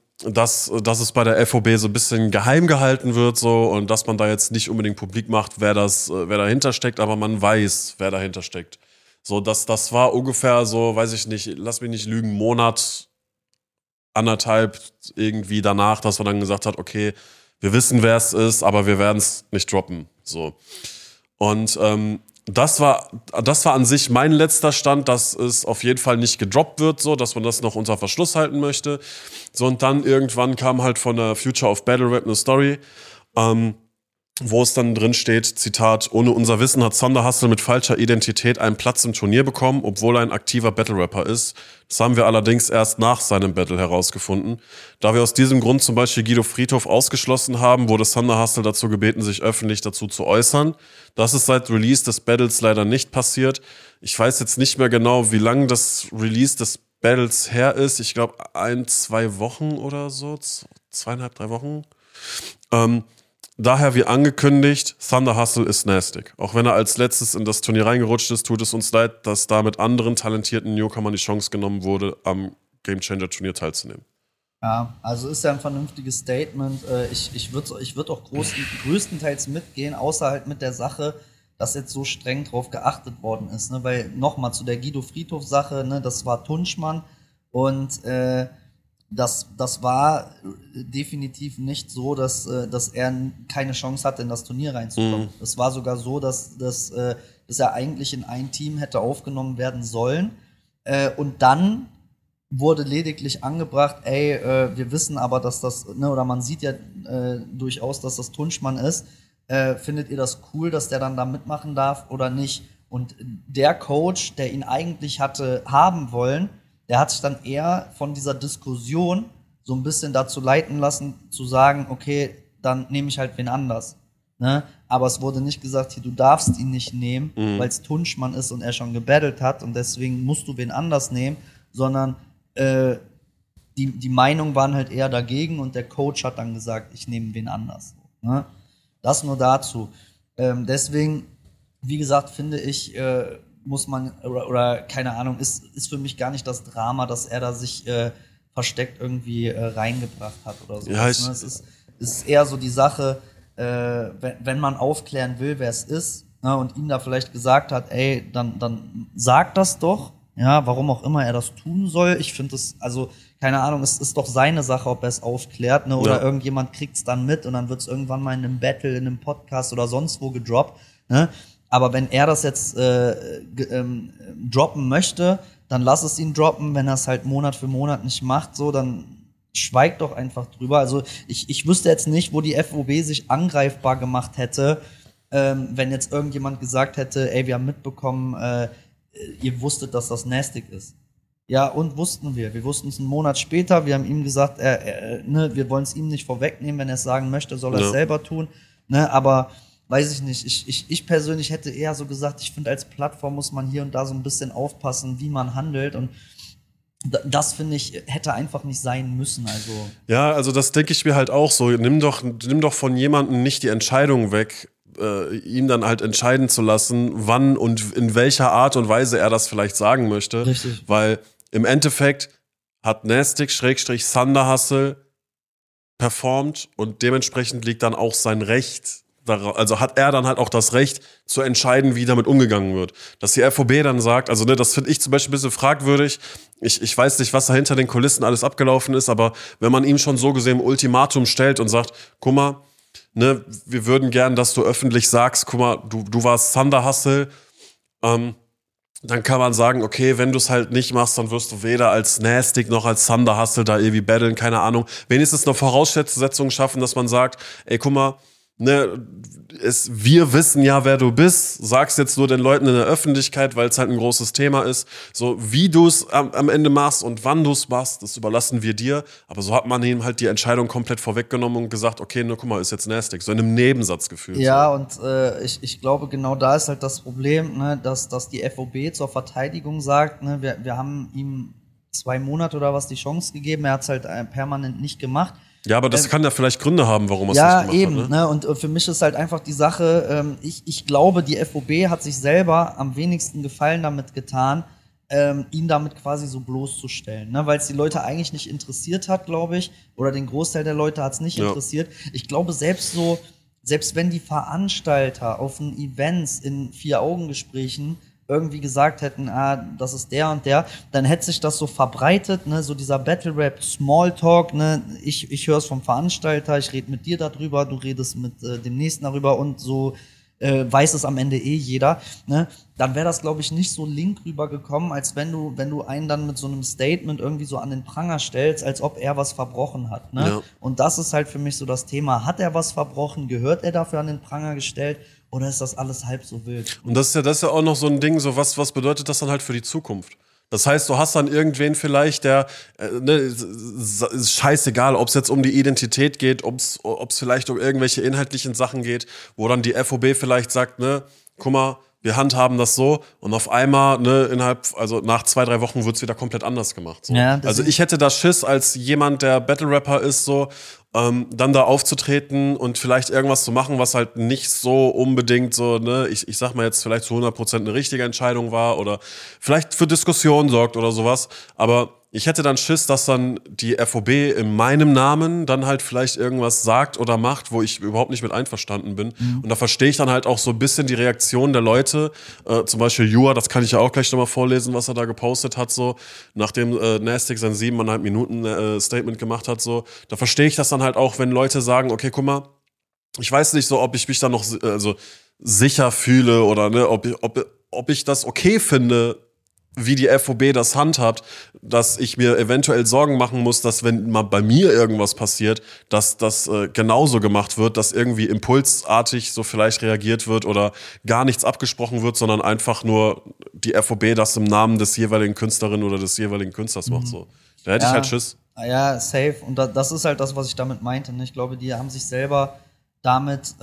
es bei der FOB so ein bisschen geheim gehalten wird, so, und dass man da jetzt nicht unbedingt publik macht, wer dahinter steckt, aber man weiß, wer dahinter steckt. So, das war ungefähr so, weiß ich nicht, lass mich nicht lügen, Monat, anderthalb irgendwie danach, dass man dann gesagt hat, okay, wir wissen, wer es ist, aber wir werden es nicht droppen. So. Und das war an sich mein letzter Stand, dass es auf jeden Fall nicht gedroppt wird, so, dass man das noch unter Verschluss halten möchte. So, und dann irgendwann kam halt von der Future of Battle Rap eine Story, wo es dann drin steht, Zitat, ohne unser Wissen hat Thunder Hustle mit falscher Identität einen Platz im Turnier bekommen, obwohl er ein aktiver Battle-Rapper ist. Das haben wir allerdings erst nach seinem Battle herausgefunden. Da wir aus diesem Grund zum Beispiel Guido Friedhoff ausgeschlossen haben, wurde Thunder Hustle dazu gebeten, sich öffentlich dazu zu äußern. Das ist seit Release des Battles leider nicht passiert. Ich weiß jetzt nicht mehr genau, wie lange das Release des Battles her ist. Ich glaube 1-2 Wochen oder so, 2,5, 3 Wochen. Daher, wie angekündigt, Thunder Hustle ist Nastic. Auch wenn er als letztes in das Turnier reingerutscht ist, tut es uns leid, dass da mit anderen talentierten Newcomern die Chance genommen wurde, am Game Changer Turnier teilzunehmen. Ja, also ist ja ein vernünftiges Statement. Ich würd auch größtenteils mitgehen, außer halt mit der Sache, dass jetzt so streng drauf geachtet worden ist. Ne? Weil nochmal zu der Guido Friedhoff-Sache, ne, das war Tunschmann und das war definitiv nicht so, dass er keine Chance hatte, in das Turnier reinzukommen. Es war sogar so, dass er eigentlich in ein Team hätte aufgenommen werden sollen. Und dann wurde lediglich angebracht, wir wissen aber, dass das, ne, oder man sieht ja durchaus, dass das Tunschmann ist. Findet ihr das cool, dass der dann da mitmachen darf oder nicht? Und der Coach, der ihn eigentlich hatte haben wollen, der hat sich dann eher von dieser Diskussion so ein bisschen dazu leiten lassen, zu sagen, okay, dann nehme ich halt wen anders. Ne? Aber es wurde nicht gesagt, hier, du darfst ihn nicht nehmen, weil es Tunschmann ist und er schon gebattelt hat und deswegen musst du wen anders nehmen, sondern die Meinungen waren halt eher dagegen und der Coach hat dann gesagt, ich nehme wen anders. Ne? Das nur dazu. Deswegen, wie gesagt, finde ich, muss man, oder keine Ahnung, ist für mich gar nicht das Drama, dass er da sich versteckt irgendwie reingebracht hat oder so. Ja, es ist eher so die Sache, wenn man aufklären will, wer es ist, ne, und ihm da vielleicht gesagt hat, ey, dann sag das doch, ja, warum auch immer er das tun soll. Ich finde das, also, keine Ahnung, es ist doch seine Sache, ob er es aufklärt, ne, oder irgendjemand kriegt es dann mit und dann wird es irgendwann mal in einem Battle, in einem Podcast oder sonst wo gedroppt, ne. Aber wenn er das jetzt droppen möchte, dann lass es ihn droppen. Wenn er es halt Monat für Monat nicht macht, so, dann schweigt doch einfach drüber. Also ich wüsste jetzt nicht, wo die FOB sich angreifbar gemacht hätte, wenn jetzt irgendjemand gesagt hätte, ey, wir haben mitbekommen, ihr wusstet, dass das Nastic ist. Ja, und wussten wir. Wir wussten es einen Monat später. Wir haben ihm gesagt, ne, wir wollen es ihm nicht vorwegnehmen. Wenn er es sagen möchte, soll er es selber tun. Ne, aber weiß ich nicht, ich persönlich hätte eher so gesagt, ich finde, als Plattform muss man hier und da so ein bisschen aufpassen, wie man handelt und das, finde ich, hätte einfach nicht sein müssen. Also. Ja, also das denke ich mir halt auch so. Nimm doch von jemandem nicht die Entscheidung weg, ihn dann halt entscheiden zu lassen, wann und in welcher Art und Weise er das vielleicht sagen möchte. Richtig. Weil im Endeffekt hat Nastic / Thunder Hustle performt und dementsprechend liegt dann auch sein Recht. Also hat er dann halt auch das Recht zu entscheiden, wie damit umgegangen wird. Dass die FOB dann sagt, also ne, das finde ich zum Beispiel ein bisschen fragwürdig. Ich weiß nicht, was da hinter den Kulissen alles abgelaufen ist, aber wenn man ihm schon so gesehen ein Ultimatum stellt und sagt, guck mal, ne, wir würden gern, dass du öffentlich sagst, guck mal, du warst Thunder Hustle, dann kann man sagen, okay, wenn du es halt nicht machst, dann wirst du weder als Nastic noch als Thunder Hustle da irgendwie battlen, keine Ahnung. Wenigstens eine Voraussetzung schaffen, dass man sagt, ey, guck mal, ne, wir wissen ja, wer du bist, sagst jetzt nur den Leuten in der Öffentlichkeit, weil es halt ein großes Thema ist. So, wie du es am Ende machst und wann du es machst, das überlassen wir dir. Aber so hat man ihm halt die Entscheidung komplett vorweggenommen und gesagt, okay, ne, guck mal, ist jetzt Nastic. So in einem Nebensatz gefühlt. Ja, so. und ich glaube, genau da ist halt das Problem, ne, dass die FOB zur Verteidigung sagt, ne, wir haben ihm 2 Monate oder was die Chance gegeben, er hat es halt permanent nicht gemacht. Ja, aber das kann ja vielleicht Gründe haben, warum er es ja, nicht gemacht eben, hat. Ne? Ne? Und für mich ist halt einfach die Sache, ich glaube, die FOB hat sich selber am wenigsten Gefallen damit getan, ihn damit quasi so bloßzustellen. Ne? Weil es die Leute eigentlich nicht interessiert hat, glaube ich, oder den Großteil der Leute hat es nicht interessiert. Ich glaube, selbst wenn die Veranstalter auf den Events in 4-Augen-Gesprächen irgendwie gesagt hätten, das ist der und der, dann hätte sich das so verbreitet, ne, so dieser Battle Rap Smalltalk, ne, ich höre es vom Veranstalter, ich rede mit dir darüber, du redest mit dem nächsten darüber und so weiß es am Ende jeder, ne, dann wäre das, glaube ich, nicht so link rübergekommen, als wenn du einen dann mit so einem Statement irgendwie so an den Pranger stellst, als ob er was verbrochen hat, ne? Ja. Und das ist halt für mich so das Thema, hat er was verbrochen, gehört er dafür an den Pranger gestellt? Oder ist das alles halb so wild? Und das ist ja auch noch so ein Ding, so was bedeutet das dann halt für die Zukunft? Das heißt, du hast dann irgendwen vielleicht, der, ne, ist scheißegal, ob es jetzt um die Identität geht, ob es vielleicht um irgendwelche inhaltlichen Sachen geht, wo dann die FOB vielleicht sagt, ne, guck mal, wir handhaben das so und auf einmal, ne, also nach 2, 3 Wochen wird's wieder komplett anders gemacht. So. Ja, also ich hätte da Schiss als jemand, der Battle-Rapper ist, so, dann da aufzutreten und vielleicht irgendwas zu machen, was halt nicht so unbedingt so, ne, ich sag mal jetzt vielleicht zu 100% eine richtige Entscheidung war oder vielleicht für Diskussionen sorgt oder sowas, aber ich hätte dann Schiss, dass dann die FOB in meinem Namen dann halt vielleicht irgendwas sagt oder macht, wo ich überhaupt nicht mit einverstanden bin. Und da verstehe ich dann halt auch so ein bisschen die Reaktion der Leute. Zum Beispiel Jua, das kann ich ja auch gleich nochmal vorlesen, was er da gepostet hat, so, nachdem Nastic sein 7,5 Minuten Statement gemacht hat, so. Da verstehe ich das dann halt auch, wenn Leute sagen, okay, guck mal, ich weiß nicht so, ob ich mich da noch sicher fühle oder ne, ob ich das okay finde, wie die FOB das handhabt, dass ich mir eventuell Sorgen machen muss, dass wenn mal bei mir irgendwas passiert, dass das genauso gemacht wird, dass irgendwie impulsartig so vielleicht reagiert wird oder gar nichts abgesprochen wird, sondern einfach nur die FOB das im Namen des jeweiligen Künstlerin oder des jeweiligen Künstlers macht. So. Da hätte ich halt Schiss. Ja, safe. Und das ist halt das, was ich damit meinte. Ne? Ich glaube, die haben sich selber damit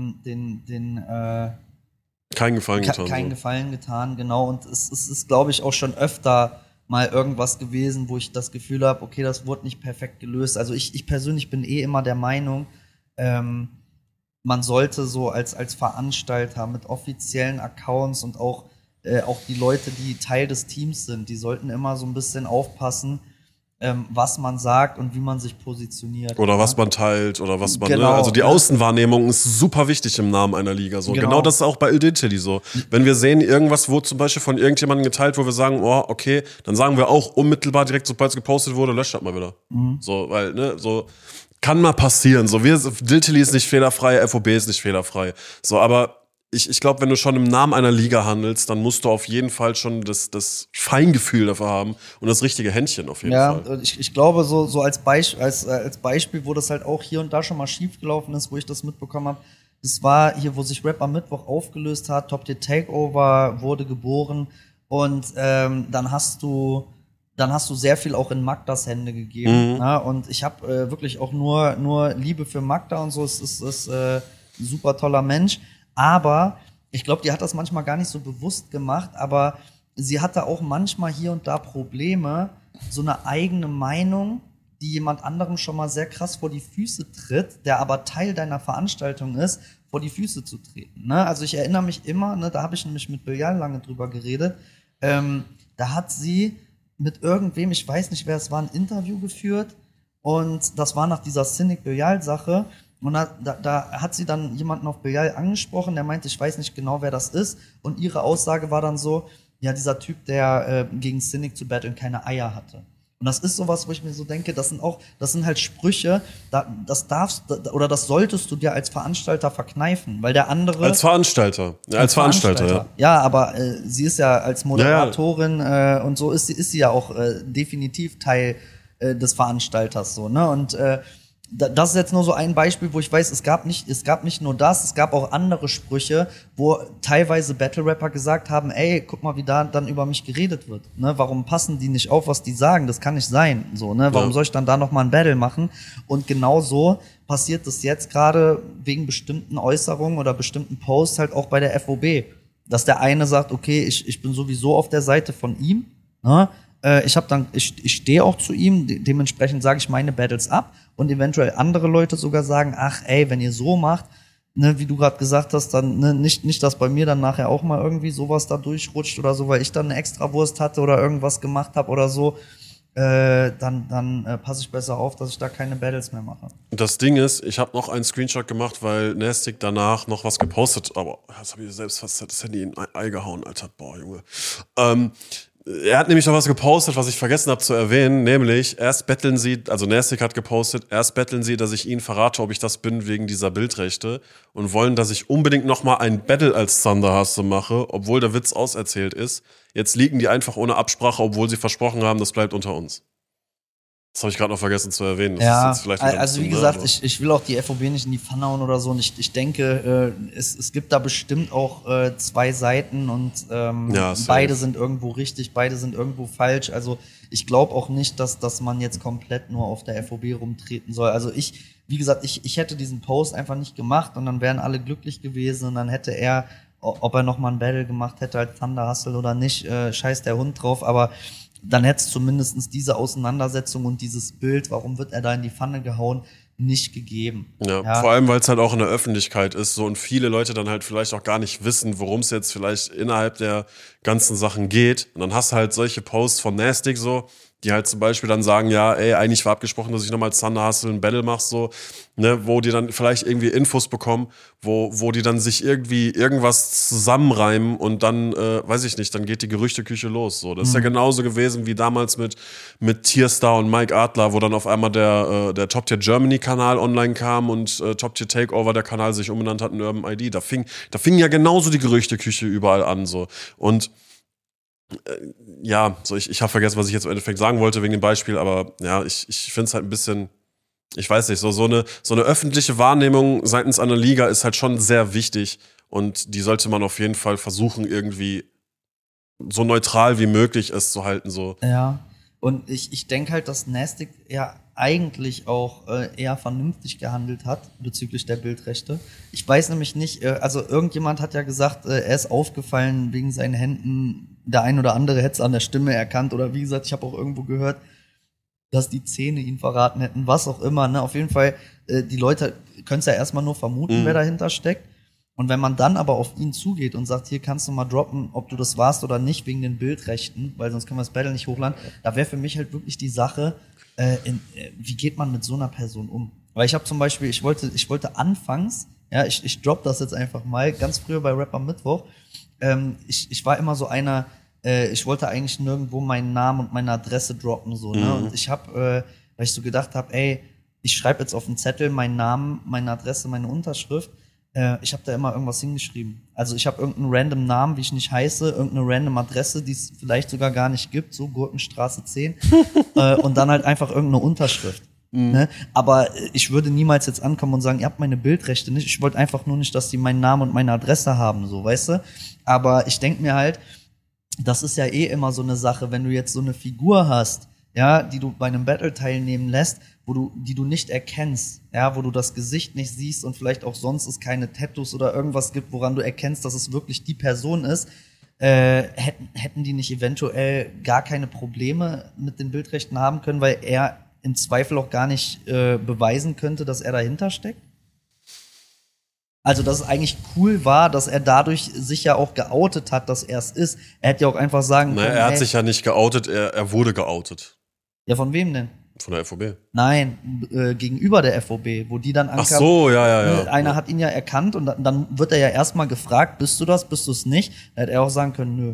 keinen Gefallen getan. Keinen Gefallen getan, genau. Und es ist, glaube ich, auch schon öfter mal irgendwas gewesen, wo ich das Gefühl habe, okay, das wurde nicht perfekt gelöst. Also ich persönlich bin immer der Meinung, man sollte so als Veranstalter mit offiziellen Accounts und auch die Leute, die Teil des Teams sind, die sollten immer so ein bisschen aufpassen, was man sagt und wie man sich positioniert. Oder was man teilt oder was man, genau, ne? Also die Außenwahrnehmung ist super wichtig im Namen einer Liga. So. Genau das ist auch bei Udintelli so. Wenn wir sehen, irgendwas wurde zum Beispiel von irgendjemandem geteilt, wo wir sagen, oh, okay, dann sagen wir auch unmittelbar direkt, sobald es gepostet wurde, löscht das mal wieder. So, weil, ne, so kann mal passieren. So, Udintelli ist nicht fehlerfrei, FOB ist nicht fehlerfrei. So, aber ich glaube, wenn du schon im Namen einer Liga handelst, dann musst du auf jeden Fall schon das Feingefühl dafür haben und das richtige Händchen auf jeden Fall. Ja, ich glaube, so als Beispiel, wo das halt auch hier und da schon mal schief gelaufen ist, wo ich das mitbekommen habe, das war hier, wo sich Rap am Mittwoch aufgelöst hat, Top Tier Takeover wurde geboren und dann hast du sehr viel auch in Magdas Hände gegeben. Ne? Und ich habe wirklich auch nur Liebe für Magda und so. Es ist ein super toller Mensch. Aber ich glaube, die hat das manchmal gar nicht so bewusst gemacht, aber sie hatte auch manchmal hier und da Probleme, so eine eigene Meinung, die jemand anderem schon mal sehr krass vor die Füße tritt, der aber Teil deiner Veranstaltung ist, vor die Füße zu treten. Ne? Also ich erinnere mich immer, ne, da habe ich nämlich mit Bilal lange drüber geredet, da hat sie mit irgendwem, ich weiß nicht, wer es war, ein Interview geführt und das war nach dieser Cynic-Bilal-Sache. Und da hat sie dann jemanden auf Bilal angesprochen, der meinte, ich weiß nicht genau, wer das ist. Und ihre Aussage war dann so, ja, dieser Typ, der gegen Cynic zu battlen keine Eier hatte. Und das ist sowas, wo ich mir so denke, das sind halt Sprüche, das solltest du dir als Veranstalter verkneifen, weil der andere. Als Veranstalter, ja. Ja, aber sie ist ja als Moderatorin und so ist sie ja auch definitiv Teil des Veranstalters, so, ne? Und das ist jetzt nur so ein Beispiel, wo ich weiß, es gab nicht nur das, es gab auch andere Sprüche, wo teilweise Battle-Rapper gesagt haben, ey, guck mal, wie da dann über mich geredet wird. Ne? Warum passen die nicht auf, was die sagen? Das kann nicht sein. So, ne? Warum soll ich dann da nochmal ein Battle machen? Und genau so passiert es jetzt gerade wegen bestimmten Äußerungen oder bestimmten Posts halt auch bei der FOB. Dass der eine sagt, okay, ich bin sowieso auf der Seite von ihm, ne? Ich stehe auch zu ihm, dementsprechend sage ich meine Battles ab und eventuell andere Leute sogar sagen, ach ey, wenn ihr so macht, ne, wie du gerade gesagt hast, dann ne, nicht, dass bei mir dann nachher auch mal irgendwie sowas da durchrutscht oder so, weil ich dann eine Extrawurst hatte oder irgendwas gemacht habe oder so, dann passe ich besser auf, dass ich da keine Battles mehr mache. Das Ding ist, ich habe noch einen Screenshot gemacht, weil Nastic danach noch was gepostet, aber das habe ich selbst fast das Handy in ein Ei gehauen, Alter, boah, Junge. Er hat nämlich noch was gepostet, was ich vergessen habe zu erwähnen, nämlich Nastic hat gepostet, erst betteln sie, dass ich ihnen verrate, ob ich das bin wegen dieser Bildrechte und wollen, dass ich unbedingt nochmal ein Battle als Thunder Hustle mache, obwohl der Witz auserzählt ist. Jetzt liegen die einfach ohne Absprache, obwohl sie versprochen haben, das bleibt unter uns. Das habe ich gerade noch vergessen zu erwähnen. Das ja, ist jetzt vielleicht also wie gesagt, ich will auch die FOB nicht in die Pfanne hauen oder so. Und ich denke, es gibt da bestimmt auch zwei Seiten und beide sind irgendwo richtig, beide sind irgendwo falsch. Also ich glaube auch nicht, dass man jetzt komplett nur auf der FOB rumtreten soll. Also wie gesagt, ich hätte diesen Post einfach nicht gemacht und dann wären alle glücklich gewesen und dann hätte er, ob er nochmal ein Battle gemacht hätte als Thunder Hustle oder nicht, scheiß der Hund drauf, aber dann hätte es zumindest diese Auseinandersetzung und dieses Bild, warum wird er da in die Pfanne gehauen, nicht gegeben. Ja. Vor allem, weil es halt auch in der Öffentlichkeit ist so und viele Leute dann halt vielleicht auch gar nicht wissen, worum es jetzt vielleicht innerhalb der ganzen Sachen geht. Und dann hast du halt solche Posts von Nastic so, die halt zum Beispiel dann sagen, ja, ey, eigentlich war abgesprochen, dass ich nochmal Thunder Hustle ein Battle mach, so, ne, wo die dann vielleicht irgendwie Infos bekommen, wo die dann sich irgendwie irgendwas zusammenreimen und dann, weiß ich nicht, dann geht die Gerüchteküche los, so. Das ist ja genauso gewesen wie damals mit Tierstar und Mike Adler, wo dann auf einmal der Top Tier Germany Kanal online kam und Top Tier Takeover der Kanal sich umbenannt hat in Urban ID. Da fing ja genauso die Gerüchteküche überall an, so. Und ja, so ich habe vergessen, was ich jetzt im Endeffekt sagen wollte wegen dem Beispiel, aber ja, ich finde es halt ein bisschen, ich weiß nicht, so eine öffentliche Wahrnehmung seitens einer Liga ist halt schon sehr wichtig und die sollte man auf jeden Fall versuchen, irgendwie so neutral wie möglich es zu halten, so. Ja, und ich denke halt, dass Nastic ja eigentlich auch eher vernünftig gehandelt hat bezüglich der Bildrechte. Ich weiß nämlich nicht, also irgendjemand hat ja gesagt, er ist aufgefallen wegen seinen Händen, der ein oder andere hätte es an der Stimme erkannt oder wie gesagt, ich habe auch irgendwo gehört, dass die Zähne ihn verraten hätten, was auch immer, ne? Auf jeden Fall, die Leute können es ja erstmal nur vermuten, wer dahinter steckt. Und wenn man dann aber auf ihn zugeht und sagt, hier kannst du mal droppen, ob du das warst oder nicht, wegen den Bildrechten, weil sonst können wir das Battle nicht hochladen, da wäre für mich halt wirklich die Sache, wie geht man mit so einer Person um? Weil ich habe zum Beispiel, ich wollte anfangs, ja, ich drop das jetzt einfach mal, ganz früher bei Rap am Mittwoch, ich war immer so einer, ich wollte eigentlich nirgendwo meinen Namen und meine Adresse droppen, so, ne? Und ich habe, weil ich so gedacht habe, ey, ich schreibe jetzt auf den Zettel meinen Namen, meine Adresse, meine Unterschrift. Ich habe da immer irgendwas hingeschrieben. Also ich habe irgendeinen random Namen, wie ich nicht heiße, irgendeine random Adresse, die es vielleicht sogar gar nicht gibt, so Gurkenstraße 10. Und dann halt einfach irgendeine Unterschrift. Ne? Aber ich würde niemals jetzt ankommen und sagen, ihr habt meine Bildrechte nicht. Ich wollte einfach nur nicht, dass die meinen Namen und meine Adresse haben, so, weißt du? Aber ich denke mir halt, das ist ja eh immer so eine Sache, wenn du jetzt so eine Figur hast, ja, die du bei einem Battle teilnehmen lässt, die du nicht erkennst, ja, wo du das Gesicht nicht siehst und vielleicht auch sonst es keine Tattoos oder irgendwas gibt, woran du erkennst, dass es wirklich die Person ist, hätten die nicht eventuell gar keine Probleme mit den Bildrechten haben können, weil er im Zweifel auch gar nicht beweisen könnte, dass er dahinter steckt? Also, dass es eigentlich cool war, dass er dadurch sich ja auch geoutet hat, dass er es ist. Er hätte ja auch einfach sagen können, er hat sich ja nicht geoutet, er wurde geoutet. Ja, von wem denn? Von der FOB. Nein, gegenüber der FOB, wo die dann ankam. Ach so, ja. Einer hat ihn ja erkannt und dann wird er ja erstmal gefragt, bist du das, bist du es nicht? Da hätte er auch sagen können, nö,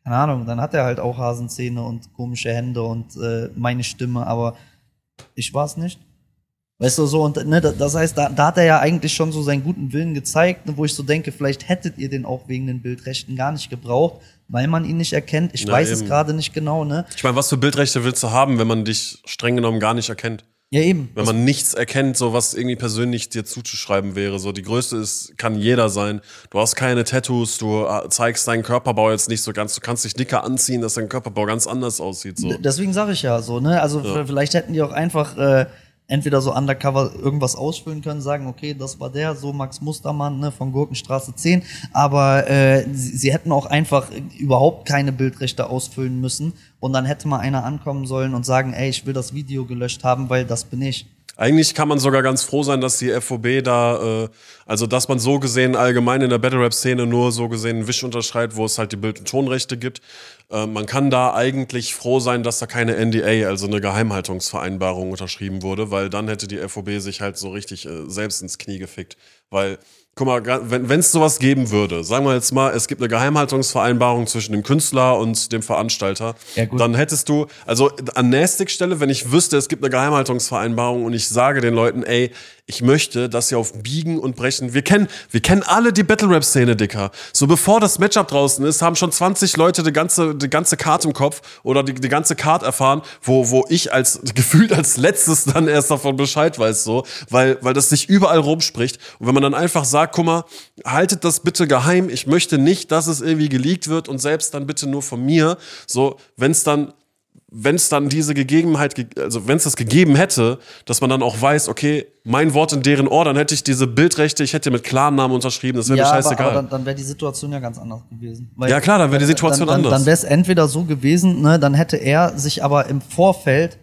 keine Ahnung, dann hat er halt auch Hasenzähne und komische Hände und meine Stimme, aber ich war's nicht. Weißt du, so, und ne, das heißt, da hat er ja eigentlich schon so seinen guten Willen gezeigt, ne, wo ich so denke, vielleicht hättet ihr den auch wegen den Bildrechten gar nicht gebraucht, weil man ihn nicht erkennt. Ich weiß es gerade nicht genau, ne? Ich meine, was für Bildrechte willst du haben, wenn man dich streng genommen gar nicht erkennt? Ja, eben. Wenn man nichts erkennt, so was irgendwie persönlich dir zuzuschreiben wäre. So die größte ist, kann jeder sein. Du hast keine Tattoos, du zeigst deinen Körperbau jetzt nicht so ganz, du kannst dich dicker anziehen, dass dein Körperbau ganz anders aussieht. So. Deswegen sage ich ja so, ne? Also vielleicht hätten die auch einfach entweder so undercover irgendwas ausfüllen können, sagen, okay, das war der, so Max Mustermann, ne, von Gurkenstraße 10, aber sie hätten auch einfach überhaupt keine Bildrechte ausfüllen müssen und dann hätte mal einer ankommen sollen und sagen, ey, ich will das Video gelöscht haben, weil das bin ich. Eigentlich kann man sogar ganz froh sein, dass die FOB da, also dass man so gesehen allgemein in der Battle-Rap-Szene nur so gesehen einen Wisch unterschreibt, wo es halt die Bild- und Tonrechte gibt. Man kann da eigentlich froh sein, dass da keine NDA, also eine Geheimhaltungsvereinbarung unterschrieben wurde, weil dann hätte die FOB sich halt so richtig selbst ins Knie gefickt. Weil, guck mal, wenn es sowas geben würde, sagen wir jetzt mal, es gibt eine Geheimhaltungsvereinbarung zwischen dem Künstler und dem Veranstalter, Ja, gut. dann hättest du, also an Nastic-Stelle, wenn ich wüsste, es gibt eine Geheimhaltungsvereinbarung und ich sage den Leuten, ey, ich möchte, dass ihr auf Biegen und Brechen, wir kennen alle die Battle-Rap-Szene, Dicker. So bevor das Matchup draußen ist, haben schon 20 Leute die ganze Card im Kopf oder die ganze Card erfahren, wo ich gefühlt als letztes dann erst davon Bescheid weiß, so, weil das sich überall rumspricht. Und wenn man dann einfach sagt, guck mal, haltet das bitte geheim, ich möchte nicht, dass es irgendwie geleakt wird und selbst dann bitte nur von mir, so, wenn es dann diese Gegebenheit, also wenn es das gegeben hätte, dass man dann auch weiß, okay, mein Wort in deren Ohr, dann hätte ich diese Bildrechte, ich hätte mit Klarnamen unterschrieben, das wäre mir scheißegal. Aber dann wäre die Situation ja ganz anders gewesen. Weil ja klar, dann wäre die Situation anders. Dann wäre es entweder so gewesen, ne, dann hätte er sich aber im Vorfeld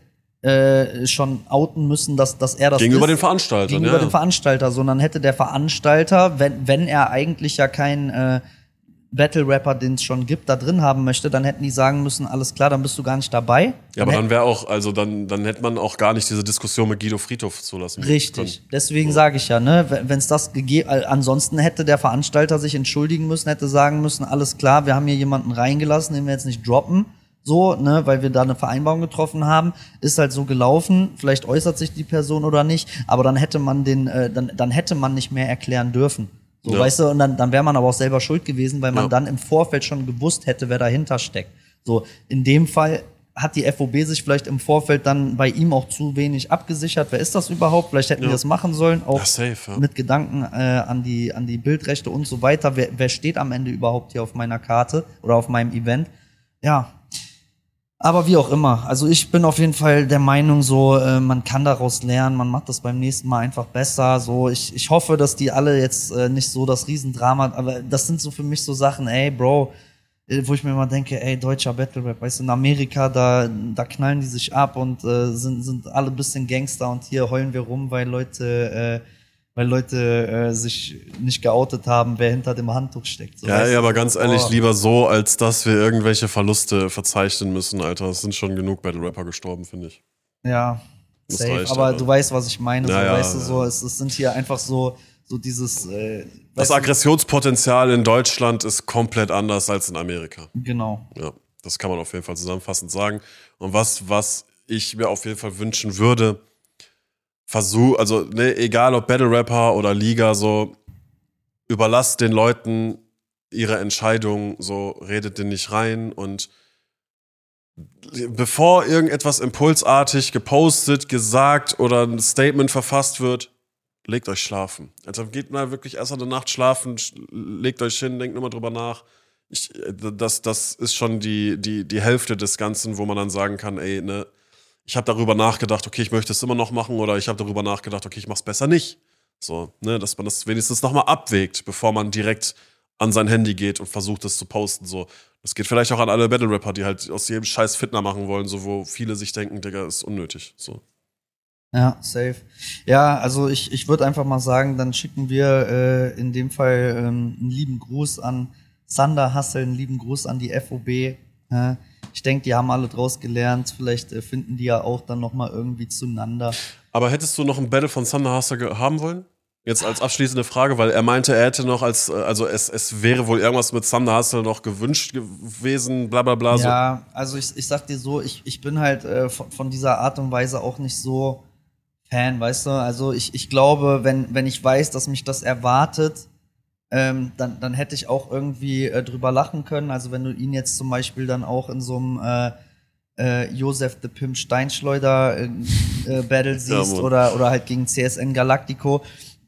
schon outen müssen, dass er das gegenüber ist. Den Veranstaltern, gegenüber dem Veranstalter, sondern hätte der Veranstalter, wenn er eigentlich ja kein Battle-Rapper, den es schon gibt, da drin haben möchte, dann hätten die sagen müssen, alles klar, dann bist du gar nicht dabei. Ja, aber dann wäre auch, also dann hätte man auch gar nicht diese Diskussion mit Guido Friedhof zulassen. Richtig. Deswegen sage ich ja, ne, wenn es das gegeben, ansonsten hätte der Veranstalter sich entschuldigen müssen, hätte sagen müssen, alles klar, wir haben hier jemanden reingelassen, den wir jetzt nicht droppen. So, ne, weil wir da eine Vereinbarung getroffen haben, ist halt so gelaufen, vielleicht äußert sich die Person oder nicht, aber dann hätte man dann hätte man nicht mehr erklären dürfen. So, weißt du, und dann wäre man aber auch selber schuld gewesen, weil man dann im Vorfeld schon gewusst hätte, wer dahinter steckt. So, in dem Fall hat die FOB sich vielleicht im Vorfeld dann bei ihm auch zu wenig abgesichert. Wer ist das überhaupt? Vielleicht hätten die das machen sollen, auch safe, mit Gedanken an die Bildrechte und so weiter. Wer steht am Ende überhaupt hier auf meiner Karte oder auf meinem Event? Ja. Aber wie auch immer. Also ich bin auf jeden Fall der Meinung, so man kann daraus lernen, man macht das beim nächsten Mal einfach besser. So ich hoffe, dass die alle jetzt nicht so das Riesendrama, aber das sind so für mich so Sachen, ey Bro, wo ich mir immer denke, ey, deutscher Battle Rap, weißt du, in Amerika, da knallen die sich ab und sind alle ein bisschen Gangster und hier heulen wir rum, weil Leute sich nicht geoutet haben, wer hinter dem Handtuch steckt. So, ja, aber ganz ehrlich, lieber so, als dass wir irgendwelche Verluste verzeichnen müssen, Alter. Es sind schon genug Battle-Rapper gestorben, finde ich. Ja, safe. Reicht, aber du weißt, was ich meine. Ja, so, weißt du, so, es sind hier einfach so dieses das Aggressionspotenzial in Deutschland ist komplett anders als in Amerika. Genau. Ja, das kann man auf jeden Fall zusammenfassend sagen. Und was ich mir auf jeden Fall wünschen würde, also ne, egal ob Battle Rapper oder Liga, so überlasst den Leuten ihre Entscheidung, so redet den nicht rein und bevor irgendetwas impulsartig gepostet, gesagt oder ein Statement verfasst wird, legt euch schlafen. Also geht mal wirklich erst eine Nacht schlafen, legt euch hin, denkt nochmal drüber nach. Das ist schon die Hälfte des Ganzen, wo man dann sagen kann, ey, ne, ich habe darüber nachgedacht, okay, ich möchte es immer noch machen, oder ich habe darüber nachgedacht, okay, ich mach's besser nicht. So, ne, dass man das wenigstens nochmal abwägt, bevor man direkt an sein Handy geht und versucht, das zu posten. So, das geht vielleicht auch an alle Battle-Rapper, die halt aus jedem Scheiß Fitner machen wollen, so, wo viele sich denken, Digga, ist unnötig. So. Ja, safe. Ja, also ich würde einfach mal sagen, dann schicken wir in dem Fall einen lieben Gruß an Sander Hassel, einen lieben Gruß an die FOB. Ich denke, die haben alle draus gelernt. Vielleicht finden die ja auch dann noch mal irgendwie zueinander. Aber hättest du noch ein Battle von Sander Hassel haben wollen? Jetzt als abschließende Frage, weil er meinte, er hätte noch es wäre wohl irgendwas mit Thunder Hustle noch gewünscht gewesen, bla bla bla. Ja, also ich sag dir so, ich bin halt von dieser Art und Weise auch nicht so Fan, weißt du? Also ich glaube, wenn ich weiß, dass mich das erwartet, dann hätte ich auch irgendwie drüber lachen können. Also wenn du ihn jetzt zum Beispiel dann auch in so einem Josef the Pimp Steinschleuder Battle siehst oder halt gegen CSN Galactico,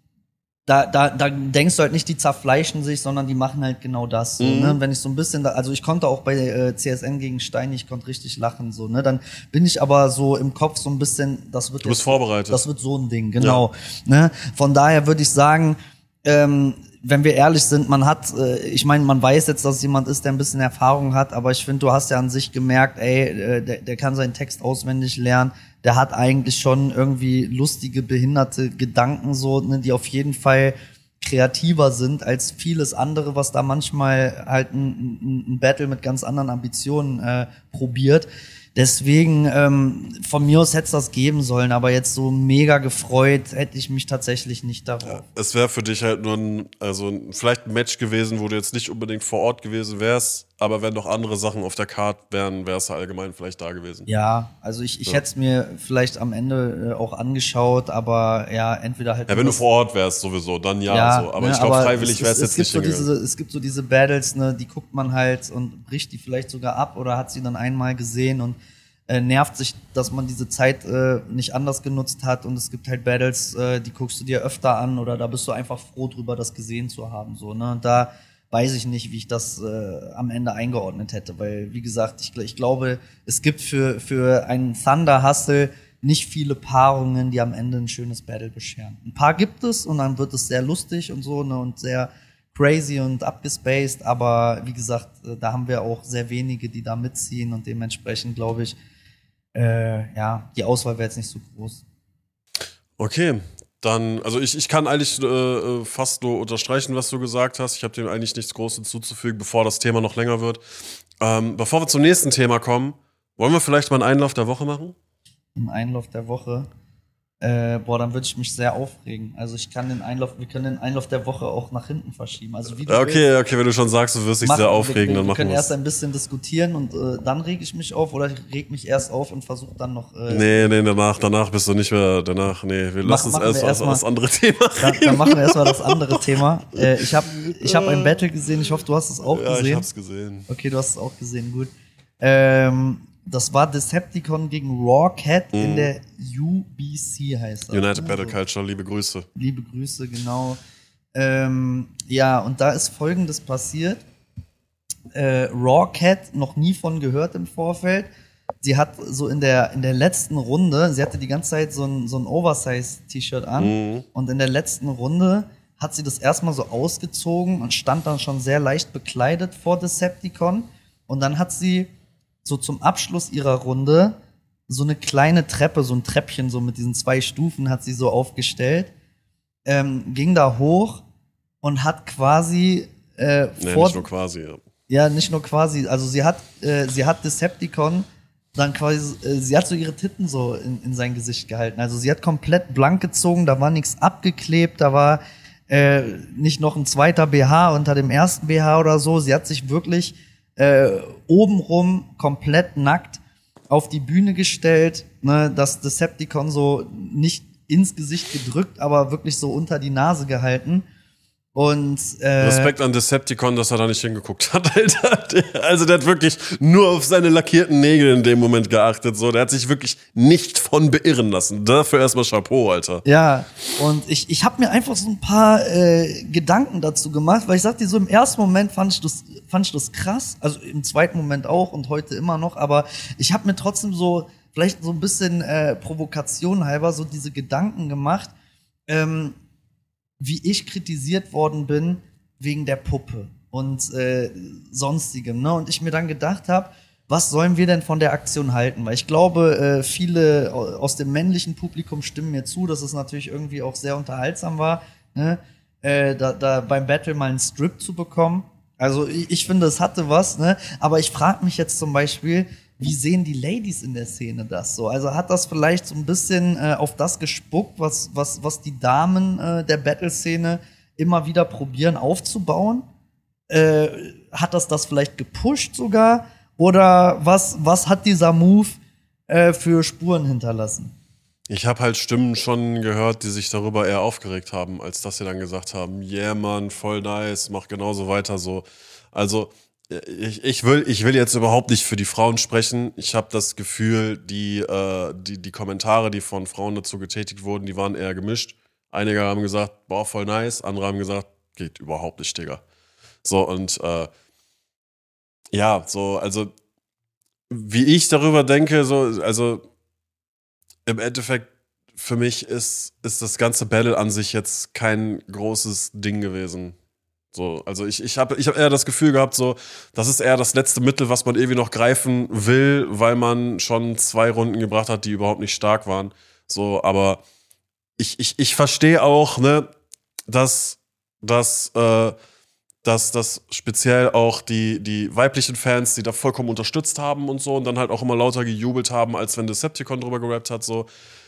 da denkst du halt nicht, die zerfleischen sich, sondern die machen halt genau das. So, ne? Wenn ich so ein bisschen, also ich konnte auch bei CSN gegen Stein, ich konnte richtig lachen, so, ne? Dann bin ich aber so im Kopf so ein bisschen, du bist vorbereitet. Das wird so ein Ding, genau. Ja. Ne? Von daher würde ich sagen, wenn wir ehrlich sind, man hat, ich meine, man weiß jetzt, dass es jemand ist, der ein bisschen Erfahrung hat, aber ich finde, du hast ja an sich gemerkt, der kann seinen Text auswendig lernen, der hat eigentlich schon irgendwie lustige, behinderte Gedanken so, ne, die auf jeden Fall kreativer sind als vieles andere, was da manchmal halt ein Battle mit ganz anderen Ambitionen probiert. Deswegen, von mir aus hätte es das geben sollen, aber jetzt so mega gefreut hätte ich mich tatsächlich nicht darauf. Ja, es wäre für dich halt nur vielleicht ein Match gewesen, wo du jetzt nicht unbedingt vor Ort gewesen wärst, aber wenn noch andere Sachen auf der Card wären, wärst du allgemein vielleicht da gewesen. Ja, also ich hätte es mir vielleicht am Ende auch angeschaut, aber ja, entweder halt. Ja, wenn du vor Ort wärst sowieso, dann ja so. Aber ne, ich glaube, freiwillig wäre es jetzt nicht Es gibt so diese Battles, ne, die guckt man halt und bricht die vielleicht sogar ab oder hat sie dann einmal gesehen und nervt sich, dass man diese Zeit nicht anders genutzt hat. Und es gibt halt Battles, die guckst du dir öfter an oder da bist du einfach froh drüber, das gesehen zu haben. So, ne? Und da weiß ich nicht, wie ich das am Ende eingeordnet hätte. Weil, wie gesagt, ich glaube, es gibt für einen Thunder Hustle nicht viele Paarungen, die am Ende ein schönes Battle bescheren. Ein paar gibt es und dann wird es sehr lustig und so, ne, und sehr crazy und abgespaced. Aber wie gesagt, da haben wir auch sehr wenige, die da mitziehen und dementsprechend glaube ich, die Auswahl wäre jetzt nicht so groß. Okay, dann, also ich kann eigentlich fast nur unterstreichen, was du gesagt hast. Ich habe dem eigentlich nichts Großes hinzuzufügen, bevor das Thema noch länger wird. Bevor wir zum nächsten Thema kommen, wollen wir vielleicht mal einen Einlauf der Woche machen? Einen Einlauf der Woche? Dann würde ich mich sehr aufregen. Also wir können den Einlauf der Woche auch nach hinten verschieben. Also wie du okay, wenn du schon sagst, du wirst dich sehr aufregen, dann machen wir es. Wir können erst ein bisschen diskutieren und dann rege ich mich auf oder ich reg mich erst auf und versuche dann noch. Nee, danach bist du nicht mehr. Wir lassen uns erst das andere Thema reden. Dann machen wir erstmal das andere Thema. Ich hab ein Battle gesehen, ich hoffe, du hast es auch gesehen. Ja, ich hab's gesehen. Okay, du hast es auch gesehen, gut. Das war Decepticon gegen Rawcat in der UBC, heißt das. United Battle Culture, liebe Grüße. Liebe Grüße, genau. Ja, und da ist Folgendes passiert. Rawcat, noch nie von gehört im Vorfeld. Sie hat so in der letzten Runde, sie hatte die ganze Zeit so ein Oversize-T-Shirt an. Und in der letzten Runde hat sie das erstmal so ausgezogen und stand dann schon sehr leicht bekleidet vor Decepticon. Und dann hat sie so zum Abschluss ihrer Runde so eine kleine Treppe, so ein Treppchen, so mit diesen 2 Stufen hat sie so aufgestellt, ging da hoch und hat quasi nicht nur quasi, ja. Ja, nicht nur quasi, also sie hat Decepticon dann quasi, sie hat so ihre Titten so in sein Gesicht gehalten, also sie hat komplett blank gezogen, da war nichts abgeklebt, da war nicht noch ein zweiter BH unter dem ersten BH oder so, sie hat sich wirklich obenrum komplett nackt auf die Bühne gestellt, ne, das Decepticon so nicht ins Gesicht gedrückt, aber wirklich so unter die Nase gehalten. Und Respekt an Decepticon, dass er da nicht hingeguckt hat, Alter. Also der hat wirklich nur auf seine lackierten Nägel in dem Moment geachtet. So, der hat sich wirklich nicht von beirren lassen. Dafür erstmal Chapeau, Alter. Ja, und ich habe mir einfach so ein paar Gedanken dazu gemacht, weil ich sag dir so, im ersten Moment fand ich das krass, also im zweiten Moment auch und heute immer noch, aber ich habe mir trotzdem so vielleicht so ein bisschen Provokation halber so diese Gedanken gemacht, wie ich kritisiert worden bin wegen der Puppe und sonstigem, ne? Und ich mir dann gedacht habe, was sollen wir denn von der Aktion halten? Weil ich glaube, viele aus dem männlichen Publikum stimmen mir zu, dass es natürlich irgendwie auch sehr unterhaltsam war, ne? Da beim Battle mal einen Strip zu bekommen. Also ich finde, es hatte was, ne? Aber ich frage mich jetzt zum Beispiel, wie sehen die Ladies in der Szene das so? Also hat das vielleicht so ein bisschen auf das gespuckt, was die Damen der Battle-Szene immer wieder probieren aufzubauen? Hat das vielleicht gepusht sogar? Oder was hat dieser Move für Spuren hinterlassen? Ich habe halt Stimmen schon gehört, die sich darüber eher aufgeregt haben, als dass sie dann gesagt haben, yeah, Mann, voll nice, mach genauso weiter so. Also ich will jetzt überhaupt nicht für die Frauen sprechen. Ich habe das Gefühl, die Kommentare, die von Frauen dazu getätigt wurden, die waren eher gemischt. Einige haben gesagt, boah, voll nice. Andere haben gesagt, geht überhaupt nicht, Digga. So, und ja, so, also wie ich darüber denke, so, also im Endeffekt, für mich ist das ganze Battle an sich jetzt kein großes Ding gewesen. So, also ich hab eher das Gefühl gehabt, so, das ist eher das letzte Mittel, was man irgendwie noch greifen will, weil man schon 2 Runden gebracht hat, die überhaupt nicht stark waren. So, aber ich verstehe auch, ne, dass speziell auch die weiblichen Fans, die da vollkommen unterstützt haben und so und dann halt auch immer lauter gejubelt haben, als wenn Decepticon drüber gerappt hat, so.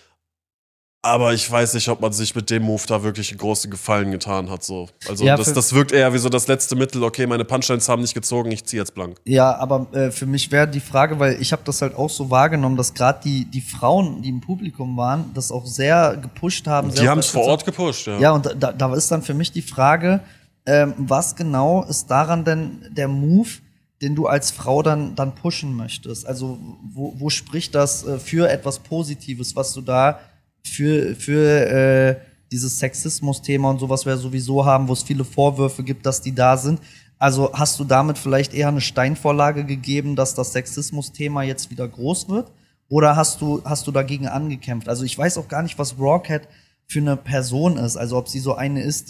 Aber ich weiß nicht, ob man sich mit dem Move da wirklich einen großen Gefallen getan hat, so. Also Ja, das wirkt eher wie so das letzte Mittel, okay, meine Punchlines haben nicht gezogen, ich ziehe jetzt blank. Ja, aber für mich wäre die Frage, weil ich habe das halt auch so wahrgenommen, dass gerade die Frauen, die im Publikum waren, das auch sehr gepusht haben. Die haben es vor Ort gepusht, ja. Ja, und da ist dann für mich die Frage, was genau ist daran denn der Move, den du als Frau dann pushen möchtest? Also wo spricht das für etwas Positives, was du da für dieses Sexismus-Thema und sowas wir sowieso haben, wo es viele Vorwürfe gibt, dass die da sind. Also hast du damit vielleicht eher eine Steinvorlage gegeben, dass das Sexismus-Thema jetzt wieder groß wird? Oder hast du dagegen angekämpft? Also ich weiß auch gar nicht, was Rawcat für eine Person ist. Also ob sie so eine ist,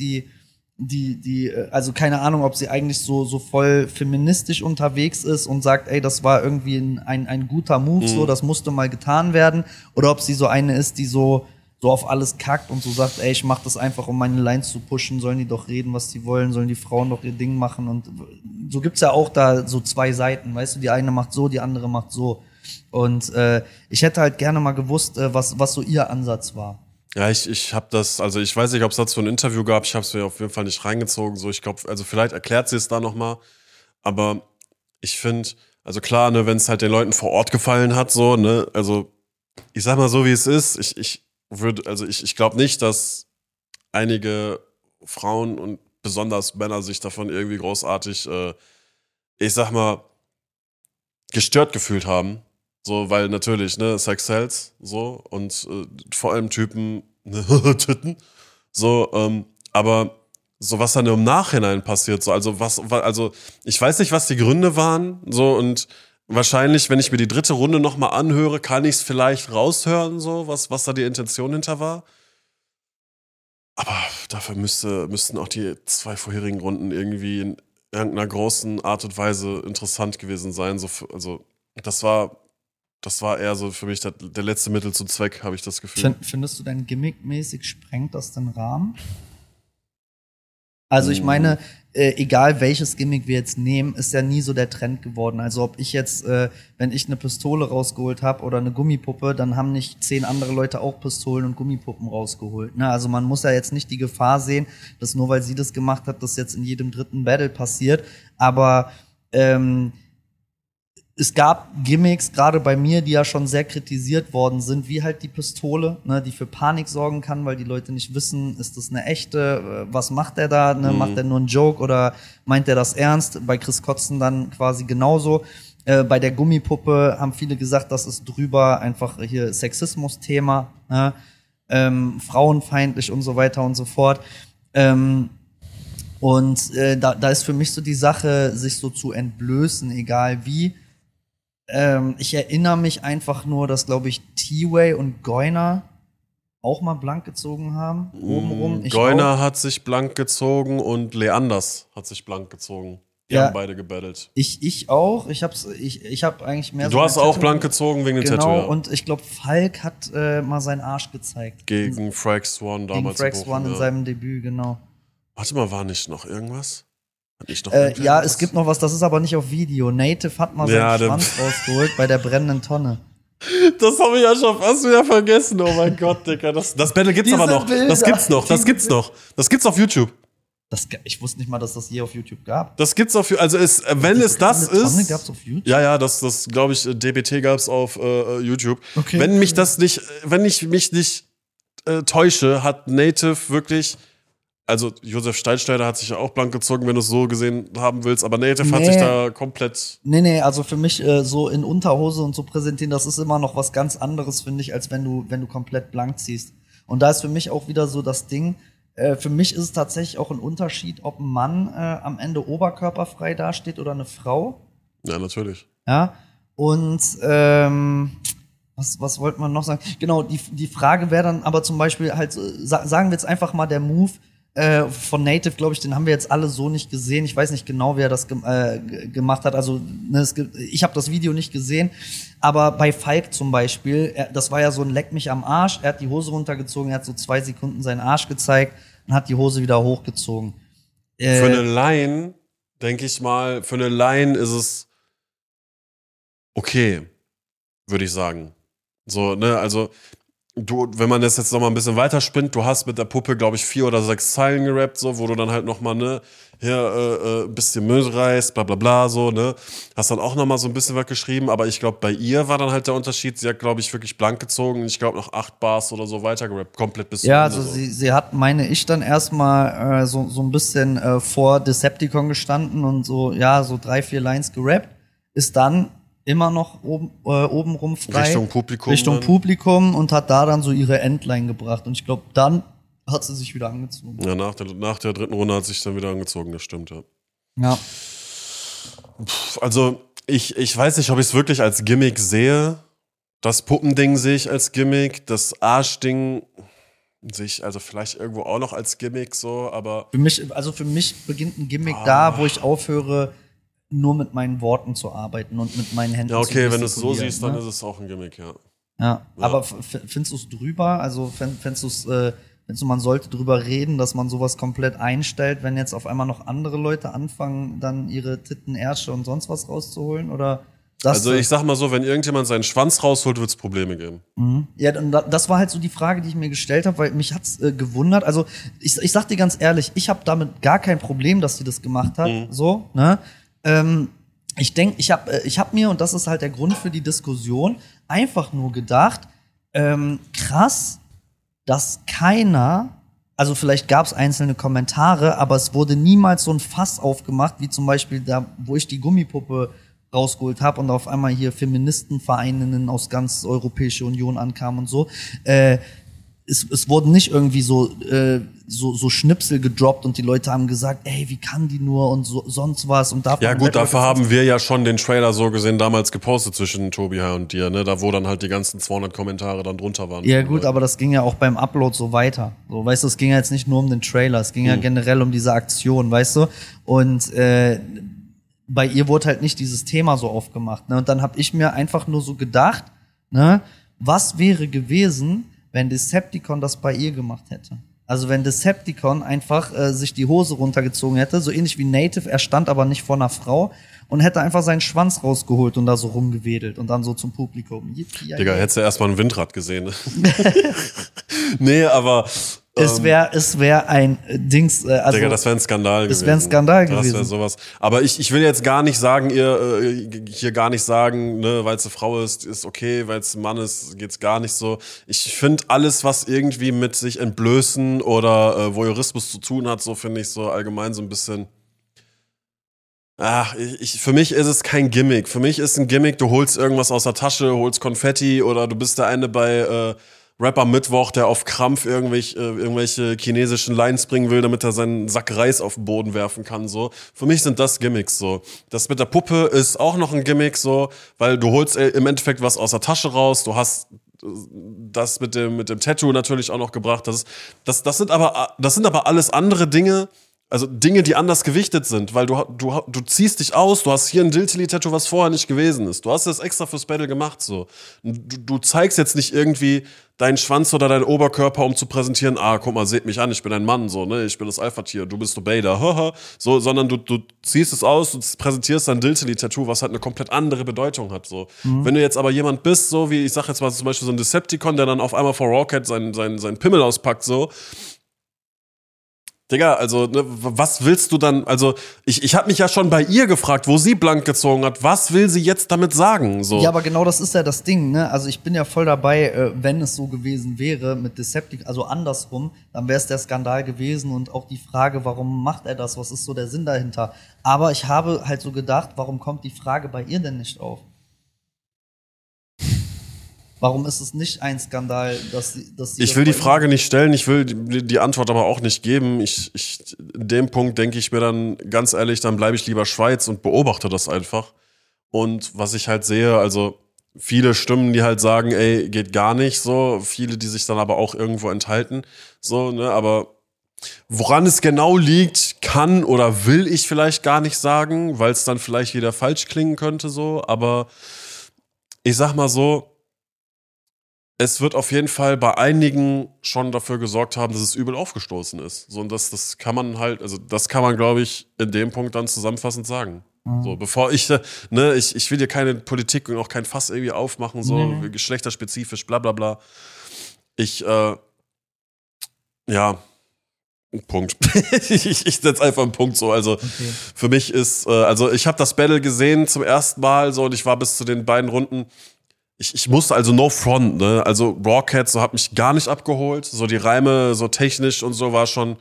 also keine Ahnung, ob sie eigentlich so voll feministisch unterwegs ist und sagt, ey, das war irgendwie ein guter Move, so, das musste mal getan werden. Oder ob sie so eine ist, die so auf alles kackt und so sagt, ey, ich mach das einfach, um meine Lines zu pushen, sollen die doch reden, was sie wollen, sollen die Frauen doch ihr Ding machen. Und so gibt's ja auch da so 2 Seiten, weißt du, die eine macht so, die andere macht so. Und ich hätte halt gerne mal gewusst, was so ihr Ansatz war. Ja, ich habe das, also ich weiß nicht, ob es dazu ein Interview gab, ich habe es mir auf jeden Fall nicht reingezogen, so, ich glaube, also vielleicht erklärt sie es da nochmal, aber ich finde, also klar, ne, wenn es halt den Leuten vor Ort gefallen hat, so, ne, also ich sag mal so, wie es ist, ich glaube nicht, dass einige Frauen und besonders Männer sich davon irgendwie großartig, ich sag mal, gestört gefühlt haben. So, weil natürlich, ne, Sex sells, so, und vor allem Typen, ne, Titten, so, aber so, was dann im Nachhinein passiert, so, also, ich weiß nicht, was die Gründe waren, so, und wahrscheinlich, wenn ich mir die 3. Runde nochmal anhöre, kann ich es vielleicht raushören, so, was da die Intention hinter war. Aber dafür müssten auch die 2 vorherigen Runden irgendwie in irgendeiner großen Art und Weise interessant gewesen sein, so, also, das war eher so für mich der letzte Mittel zum Zweck, habe ich das Gefühl. Findest du denn gimmickmäßig sprengt das den Rahmen? Also ich meine, egal welches Gimmick wir jetzt nehmen, ist ja nie so der Trend geworden. Also ob ich jetzt, wenn ich eine Pistole rausgeholt habe oder eine Gummipuppe, dann haben nicht 10 andere Leute auch Pistolen und Gummipuppen rausgeholt. Ne? Also man muss ja jetzt nicht die Gefahr sehen, dass nur weil sie das gemacht hat, das jetzt in jedem 3. Battle passiert. Aber es gab Gimmicks, gerade bei mir, die ja schon sehr kritisiert worden sind, wie halt die Pistole, ne, die für Panik sorgen kann, weil die Leute nicht wissen, ist das eine echte, was macht der da, ne, macht der nur einen Joke oder meint der das ernst? Bei Chris Kotzen dann quasi genauso. Bei der Gummipuppe haben viele gesagt, das ist drüber, einfach hier Sexismus-Thema, ne, frauenfeindlich und so weiter und so fort. Da ist für mich so die Sache, sich so zu entblößen, egal wie. Ich erinnere mich einfach nur, dass, glaube ich, T-Way und Goyner auch mal blank gezogen haben. Obenrum. Goyner hat sich blank gezogen und Leanders hat sich blank gezogen. Die haben beide gebattelt. Ich auch. Ich hab eigentlich mehr Du hast auch blank gezogen wegen dem Tattoo, ja. Und ich glaube, Falk hat mal seinen Arsch gezeigt. Gegen Frag Swan damals. Gegen Frag Swan in seinem Debüt, genau. Warte mal, war nicht noch irgendwas? Hat nicht noch Ja, es gibt noch was, das ist aber nicht auf Video. Native hat mal seinen Schwanz rausgeholt bei der brennenden Tonne. Das habe ich ja schon fast wieder vergessen. Oh mein Gott, Digga. Das Battle gibt's aber noch. Das gibt's noch. Das gibt's noch. Das gibt's auf YouTube. Ich wusste nicht mal, dass das je auf YouTube gab. Das gibt's auf YouTube. Also wenn es das ist. Gab's auf YouTube? Ja, das glaube ich, DBT gab's auf YouTube. Okay. Wenn ich mich nicht täusche, hat Native wirklich. Also Josef Steinschneider hat sich ja auch blank gezogen, wenn du es so gesehen haben willst, aber Native hat sich da komplett... Nee, also für mich so in Unterhose und so präsentieren, das ist immer noch was ganz anderes, finde ich, als wenn du komplett blank ziehst. Und da ist für mich auch wieder so das Ding, für mich ist es tatsächlich auch ein Unterschied, ob ein Mann am Ende oberkörperfrei dasteht oder eine Frau. Ja, natürlich. Ja, und was wollte man noch sagen? Genau, die Frage wäre dann aber zum Beispiel halt, sagen wir jetzt einfach mal der Move, von Native, glaube ich, den haben wir jetzt alle so nicht gesehen. Ich weiß nicht genau, wer das gemacht hat. Also, ne, ich habe das Video nicht gesehen. Aber bei Falk zum Beispiel, das war ja so ein Leck mich am Arsch. Er hat die Hose runtergezogen, er hat so 2 Sekunden seinen Arsch gezeigt und hat die Hose wieder hochgezogen. Für eine Line, denke ich mal, für eine Line ist es okay, würde ich sagen. So, ne, also wenn man das jetzt noch mal ein bisschen weiter spinnt, du hast mit der Puppe, glaube ich, 4 oder 6 Zeilen gerappt, so, wo du dann halt noch mal, ne, hier, bisschen Müll reißt, bla bla bla, so, ne. Hast dann auch noch mal so ein bisschen was geschrieben, aber ich glaube, bei ihr war dann halt der Unterschied, sie hat, glaube ich, wirklich blank gezogen und ich glaube noch 8 Bars oder so weiter gerappt, komplett bis zum Ende. Ja, also so. sie hat, meine ich, dann erstmal so ein bisschen vor Decepticon gestanden und so, ja, so 3, 4 Lines gerappt, ist dann immer noch obenrum frei. Richtung Publikum und hat da dann so ihre Endline gebracht. Und ich glaube, dann hat sie sich wieder angezogen. Ja, nach der dritten Runde hat sie sich dann wieder angezogen, das stimmt, ja. Ja. Also, ich weiß nicht, ob ich es wirklich als Gimmick sehe. Das Puppending sehe ich als Gimmick. Das Arschding sehe ich also vielleicht irgendwo auch noch als Gimmick so, aber. Für mich beginnt ein Gimmick da, wo ich aufhöre, nur mit meinen Worten zu arbeiten und mit meinen Händen zu gestikulieren. Ja, okay, wenn du es so siehst, dann ist es auch ein Gimmick, ja. Ja, aber findest du es drüber? Also findest du es, man sollte drüber reden, dass man sowas komplett einstellt, wenn jetzt auf einmal noch andere Leute anfangen, dann ihre Titten, Ärsche und sonst was rauszuholen? Oder also ich sag mal so, wenn irgendjemand seinen Schwanz rausholt, wird es Probleme geben. Mhm. Ja, das war halt so die Frage, die ich mir gestellt habe, weil mich hat's gewundert. Also ich sag dir ganz ehrlich, ich habe damit gar kein Problem, dass die das gemacht hat. So, ne? Ich denke, ich hab mir, und das ist halt der Grund für die Diskussion, einfach nur gedacht, krass, dass keiner, also vielleicht gab es einzelne Kommentare, aber es wurde niemals so ein Fass aufgemacht, wie zum Beispiel da, wo ich die Gummipuppe rausgeholt habe und auf einmal hier Feministenvereininnen aus ganz Europäische Union ankamen und so. Es wurden nicht irgendwie so Schnipsel gedroppt und die Leute haben gesagt, ey, wie kann die nur und so, sonst was. Und ja gut, dafür haben wir ja schon den Trailer so gesehen damals gepostet zwischen Tobi und dir, ne? Da wo dann halt die ganzen 200 Kommentare dann drunter waren. Ja gut, aber das ging ja auch beim Upload so weiter. So, weißt du, es ging ja jetzt nicht nur um den Trailer, es ging ja generell um diese Aktion, weißt du. Und bei ihr wurde halt nicht dieses Thema so aufgemacht. Ne? Und dann habe ich mir einfach nur so gedacht, ne, was wäre gewesen, wenn Decepticon das bei ihr gemacht hätte. Also wenn Decepticon einfach sich die Hose runtergezogen hätte, so ähnlich wie Native, er stand aber nicht vor einer Frau und hätte einfach seinen Schwanz rausgeholt und da so rumgewedelt und dann so zum Publikum. Digga, hättest du erstmal ein Windrad gesehen. Nee, aber es wär ein Dings. Also, Digga, das wäre ein Skandal gewesen. Das wäre ein Skandal gewesen. Das wäre sowas. Aber ich will jetzt gar nicht sagen, hier gar nicht sagen, ne, weil es eine Frau ist okay, weil es ein Mann ist, geht's gar nicht so. Ich finde alles, was irgendwie mit sich entblößen oder Voyeurismus zu tun hat, so finde ich so allgemein so ein bisschen. Für mich ist es kein Gimmick. Für mich ist ein Gimmick, du holst irgendwas aus der Tasche, holst Konfetti oder du bist der eine bei Rapper Mittwoch, der auf Krampf irgendwelche chinesischen Lines bringen will, damit er seinen Sack Reis auf den Boden werfen kann, so. Für mich sind das Gimmicks, so. Das mit der Puppe ist auch noch ein Gimmick, so, weil du holst im Endeffekt was aus der Tasche raus, du hast das mit dem Tattoo natürlich auch noch gebracht, das sind aber alles andere Dinge, Also Dinge, die anders gewichtet sind, weil du ziehst dich aus, du hast hier ein Diltily-Tattoo, was vorher nicht gewesen ist. Du hast das extra fürs Battle gemacht, so. Du zeigst jetzt nicht irgendwie deinen Schwanz oder deinen Oberkörper, um zu präsentieren, guck mal, seht mich an, ich bin ein Mann, so, ne, ich bin das Alpha-Tier, du bist Obeida, haha, so, sondern du ziehst es aus und präsentierst dein Diltily-Tattoo, was halt eine komplett andere Bedeutung hat, so. Wenn du jetzt aber jemand bist, so wie, ich sag jetzt mal zum Beispiel so ein Decepticon, der dann auf einmal vor Rocket seinen Pimmel auspackt, so, Digga, also, ne, was willst du dann, also, ich hab mich ja schon bei ihr gefragt, wo sie blank gezogen hat, was will sie jetzt damit sagen, so. Ja, aber genau das ist ja das Ding, ne, also ich bin ja voll dabei, wenn es so gewesen wäre mit Decepticon, also andersrum, dann wäre es der Skandal gewesen und auch die Frage, warum macht er das, was ist so der Sinn dahinter, aber ich habe halt so gedacht, warum kommt die Frage bei ihr denn nicht auf? Warum ist es nicht ein Skandal, dass sie Ich will die Frage nicht stellen, ich will die Antwort aber auch nicht geben. In dem Punkt denke ich mir dann, ganz ehrlich, dann bleibe ich lieber Schweiz und beobachte das einfach. Und was ich halt sehe, also viele Stimmen, die halt sagen, ey, geht gar nicht, so. Viele, die sich dann aber auch irgendwo enthalten, so, ne, aber woran es genau liegt, kann oder will ich vielleicht gar nicht sagen, weil es dann vielleicht wieder falsch klingen könnte, so. Aber ich sag mal so, es wird auf jeden Fall bei einigen schon dafür gesorgt haben, dass es übel aufgestoßen ist. So, und das kann man halt, also das kann man, glaube ich, in dem Punkt dann zusammenfassend sagen. So, bevor ich will hier keine Politik und auch kein Fass irgendwie aufmachen, so geschlechterspezifisch, bla bla bla. Punkt. ich setze einfach einen Punkt so. Also für mich ist, also ich habe das Battle gesehen zum ersten Mal so und ich war bis zu den beiden Runden. Ich musste also no front, ne? Also Rawcats so hat mich gar nicht abgeholt. So die Reime, so technisch und so war schon.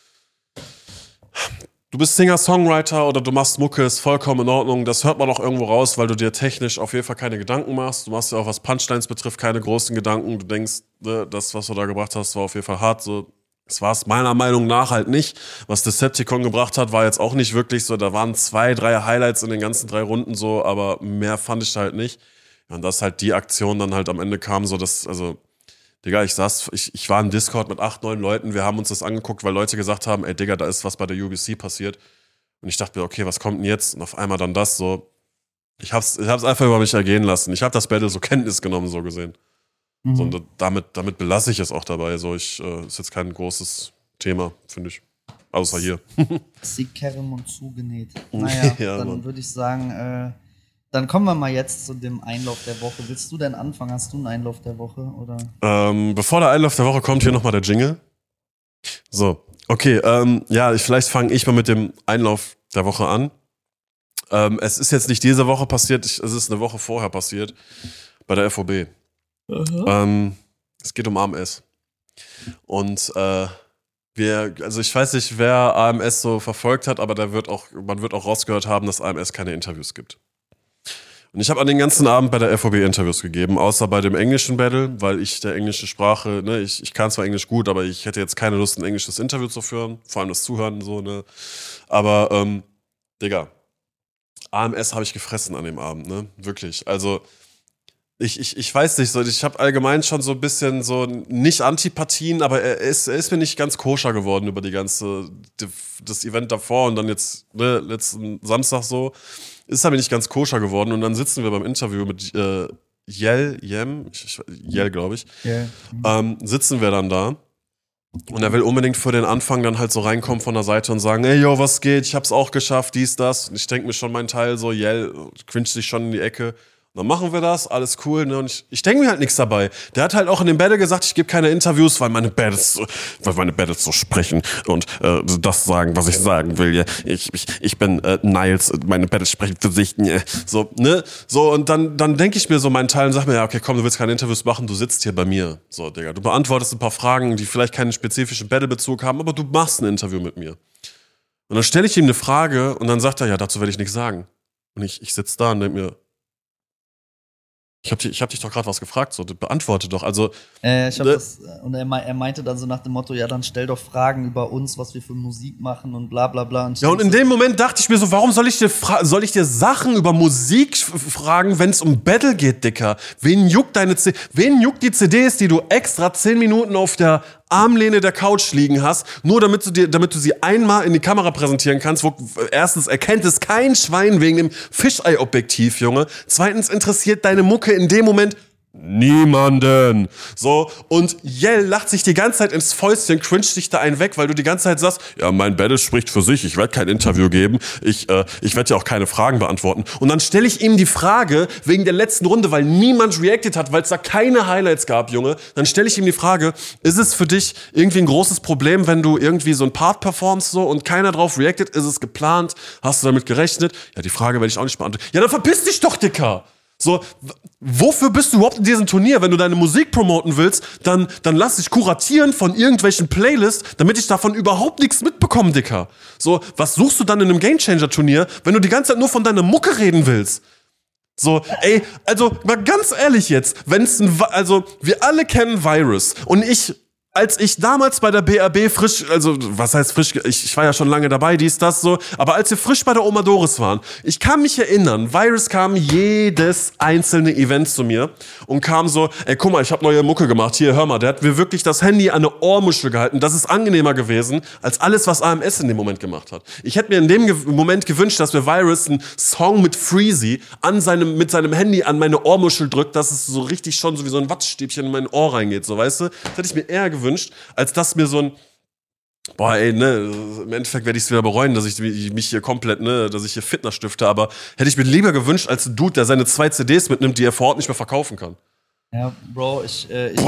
Du bist Singer-Songwriter oder du machst Mucke, ist vollkommen in Ordnung. Das hört man auch irgendwo raus, weil du dir technisch auf jeden Fall keine Gedanken machst. Du machst ja auch, was Punchlines betrifft, keine großen Gedanken. Du denkst, ne, das, was du da gebracht hast, war auf jeden Fall hart. So, das war es meiner Meinung nach halt nicht. Was Decepticon gebracht hat, war jetzt auch nicht wirklich so. Da waren 2, 3 Highlights in den ganzen 3 Runden so, aber mehr fand ich da halt nicht. Und dass halt die Aktion dann halt am Ende kam, so dass, also, Digga, ich war im Discord mit 8, 9 Leuten, wir haben uns das angeguckt, weil Leute gesagt haben, ey, Digga, da ist was bei der UBC passiert. Und ich dachte mir, okay, was kommt denn jetzt? Und auf einmal dann das, so. Ich hab's einfach über mich ergehen lassen. Ich habe das Battle so Kenntnis genommen, so gesehen. So, und damit belasse ich es auch dabei. So, ist jetzt kein großes Thema, finde ich. Außer hier. Sie Kerem und zugenäht. Naja, ja, dann würde ich sagen, dann kommen wir mal jetzt zu dem Einlauf der Woche. Willst du denn anfangen? Hast du einen Einlauf der Woche? Oder? Bevor der Einlauf der Woche kommt, hier nochmal der Jingle. So, okay, vielleicht fange ich mal mit dem Einlauf der Woche an. Es ist jetzt nicht diese Woche passiert, es ist eine Woche vorher passiert, bei der FOB. Es geht um AMS. Und ich weiß nicht, wer AMS so verfolgt hat, aber man wird auch rausgehört haben, dass AMS keine Interviews gibt. Und ich habe an den ganzen Abend bei der FOB Interviews gegeben, außer bei dem englischen Battle, weil ich der englischen Sprache, ne, ich kann zwar Englisch gut, aber ich hätte jetzt keine Lust, ein englisches Interview zu führen, vor allem das Zuhören so, ne. Aber, Digga, AMS habe ich gefressen an dem Abend, ne, wirklich. Also, ich weiß nicht, so, ich habe allgemein schon so ein bisschen so, nicht Antipathien, aber er ist mir nicht ganz koscher geworden über das Event davor und dann jetzt, ne, letzten Samstag so. Ist aber nicht ganz koscher geworden und dann sitzen wir beim Interview mit Yel, glaube ich. Yeah. Sitzen wir dann da und er will unbedingt für den Anfang dann halt so reinkommen von der Seite und sagen, ey, yo, was geht, ich hab's auch geschafft, dies, das. Und ich denke mir schon meinen Teil so, Yel quincht sich schon in die Ecke. Dann machen wir das, alles cool, ne? Und ich denke mir halt nichts dabei. Der hat halt auch in dem Battle gesagt, ich gebe keine Interviews, weil meine Battles so sprechen und das sagen, was ich sagen will. Ja. Ich bin Niles, meine Battles sprechen für sich. So, ne? So, und dann denke ich mir so meinen Teil und sag mir, ja, okay, komm, du willst keine Interviews machen, du sitzt hier bei mir. So, Digga, du beantwortest ein paar Fragen, die vielleicht keinen spezifischen Battle-Bezug haben, aber du machst ein Interview mit mir. Und dann stelle ich ihm eine Frage und dann sagt er, ja, dazu werde ich nichts sagen. Und ich sitze da und denke mir, ich hab dich doch gerade was gefragt, so, beantworte doch, also. Und er meinte dann so nach dem Motto, ja, dann stell doch Fragen über uns, was wir für Musik machen und bla bla bla. Und in dem Moment dachte ich mir so, warum soll ich dir Sachen über Musik fragen, wenn es um Battle geht, Dicker? Wen juckt die CDs, die du extra 10 Minuten auf der Armlehne der Couch liegen hast, nur damit du sie einmal in die Kamera präsentieren kannst, wo erstens erkennt es kein Schwein wegen dem Fisheye-Objektiv, Junge. Zweitens interessiert deine Mucke in dem Moment niemanden. So, und Yell lacht sich die ganze Zeit ins Fäustchen, cringe dich da einen weg, weil du die ganze Zeit sagst, ja, mein Battle spricht für sich, ich werde kein Interview geben, ich werde ja auch keine Fragen beantworten. Und dann stelle ich ihm die Frage, wegen der letzten Runde, weil niemand reacted hat, weil es da keine Highlights gab, Junge, dann stelle ich ihm die Frage, ist es für dich irgendwie ein großes Problem, wenn du irgendwie so ein Part performst so und keiner drauf reactet, ist es geplant, hast du damit gerechnet? Ja, die Frage werde ich auch nicht beantworten. Ja, dann verpiss dich doch, Dicker! So, wofür bist du überhaupt in diesem Turnier? Wenn du deine Musik promoten willst, dann lass dich kuratieren von irgendwelchen Playlists, damit ich davon überhaupt nichts mitbekomme, Dicker. So, was suchst du dann in einem Gamechanger-Turnier, wenn du die ganze Zeit nur von deiner Mucke reden willst? So, ey, also mal ganz ehrlich jetzt, also wir alle kennen Virus und als ich damals bei der BRB frisch, also was heißt frisch, ich war ja schon lange dabei, dies, das so, aber als wir frisch bei der Oma Doris waren, ich kann mich erinnern, Virus kam jedes einzelne Event zu mir und kam so, ey, guck mal, ich hab neue Mucke gemacht, hier, hör mal, der hat mir wirklich das Handy an eine Ohrmuschel gehalten, das ist angenehmer gewesen, als alles, was AMS in dem Moment gemacht hat. Ich hätte mir in dem Moment gewünscht, dass mir Virus einen Song mit Freezy mit seinem Handy an meine Ohrmuschel drückt, dass es so richtig schon so wie so ein Wattestäbchen in mein Ohr reingeht, so, weißt du? Das hätte ich mir eher gewünscht, als dass mir so ein boah, ey, ne, im Endeffekt werde ich es wieder bereuen, dass ich mich hier komplett, ne, dass ich hier Fitner stifte, aber hätte ich mir lieber gewünscht, als ein Dude, der seine 2 CDs mitnimmt, die er vor Ort nicht mehr verkaufen kann. Ja, Bro, ich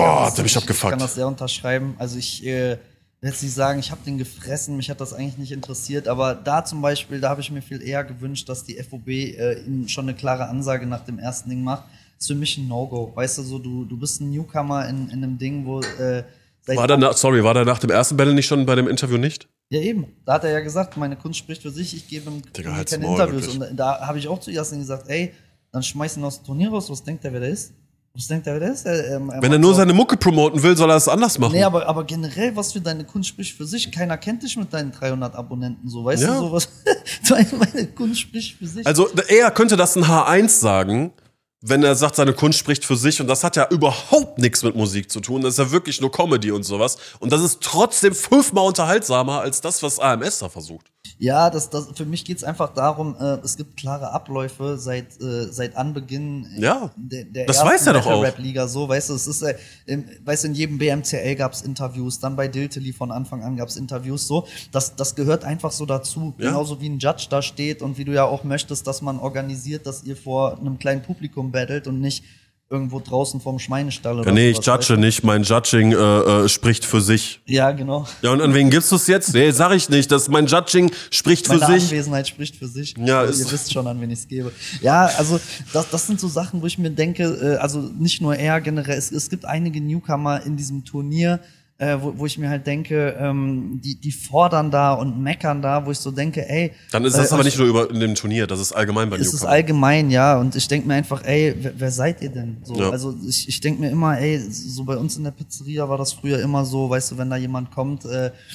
kann das sehr unterschreiben. Also ich will jetzt nicht sagen, ich habe den gefressen, mich hat das eigentlich nicht interessiert, aber da zum Beispiel, da habe ich mir viel eher gewünscht, dass die FOB ihm schon eine klare Ansage nach dem ersten Ding macht. Ist für mich ein No-Go. Weißt du, so du bist ein Newcomer in einem Ding, wo war der nach dem ersten Battle nicht schon bei dem Interview nicht? Ja, eben. Da hat er ja gesagt, meine Kunst spricht für sich, ich gebe ihm keine Interviews. Wirklich. Und da habe ich auch zu Yasin gesagt, ey, dann schmeiß ihn aus dem Turnier raus, was denkt er, wer der ist? Was denkt er, wer der ist? Wenn er nur seine Mucke promoten will, soll er es anders machen. Nee, aber generell, was für deine Kunst spricht für sich. Keiner kennt dich mit deinen 300 Abonnenten, so, weißt du, sowas. Meine Kunst spricht für sich. Also, er könnte das ein H1 sagen, wenn er sagt, seine Kunst spricht für sich und das hat ja überhaupt nichts mit Musik zu tun, das ist ja wirklich nur Comedy und sowas und das ist trotzdem 5-mal unterhaltsamer als das, was AMS da versucht. Ja, für mich geht's einfach darum, es gibt klare Abläufe seit Anbeginn der das ersten weiß er doch auch. Rap-Liga, so, weißt du, es ist, weißt du, in jedem BMCL gab's Interviews, dann bei Diltily von Anfang an gab's Interviews, so, das gehört einfach so dazu, genauso wie ein Judge da steht und wie du ja auch möchtest, dass man organisiert, dass ihr vor einem kleinen Publikum battelt und nicht irgendwo draußen vorm Schweinestall oder nee, ich judge nicht. Mein Judging spricht für sich. Ja, genau. Ja, und an wen gibst du es jetzt? Nee, sag ich nicht. Mein Judging spricht für sich. Meine Anwesenheit spricht für sich. Ja, also, ihr wisst schon, an wen ich es gebe. Ja, also das sind so Sachen, wo ich mir denke, also nicht nur er generell, es gibt einige Newcomer in diesem Turnier, wo ich mir halt denke, die fordern da und meckern da, wo ich so denke, ey. Dann ist das aber nicht nur in dem Turnier, das ist allgemein bei Newcomer. Es ist allgemein, ja. Und ich denke mir einfach, ey, wer seid ihr denn? So, ja. Also ich denke mir immer, ey, so bei uns in der Pizzeria war das früher immer so, weißt du, wenn da jemand kommt,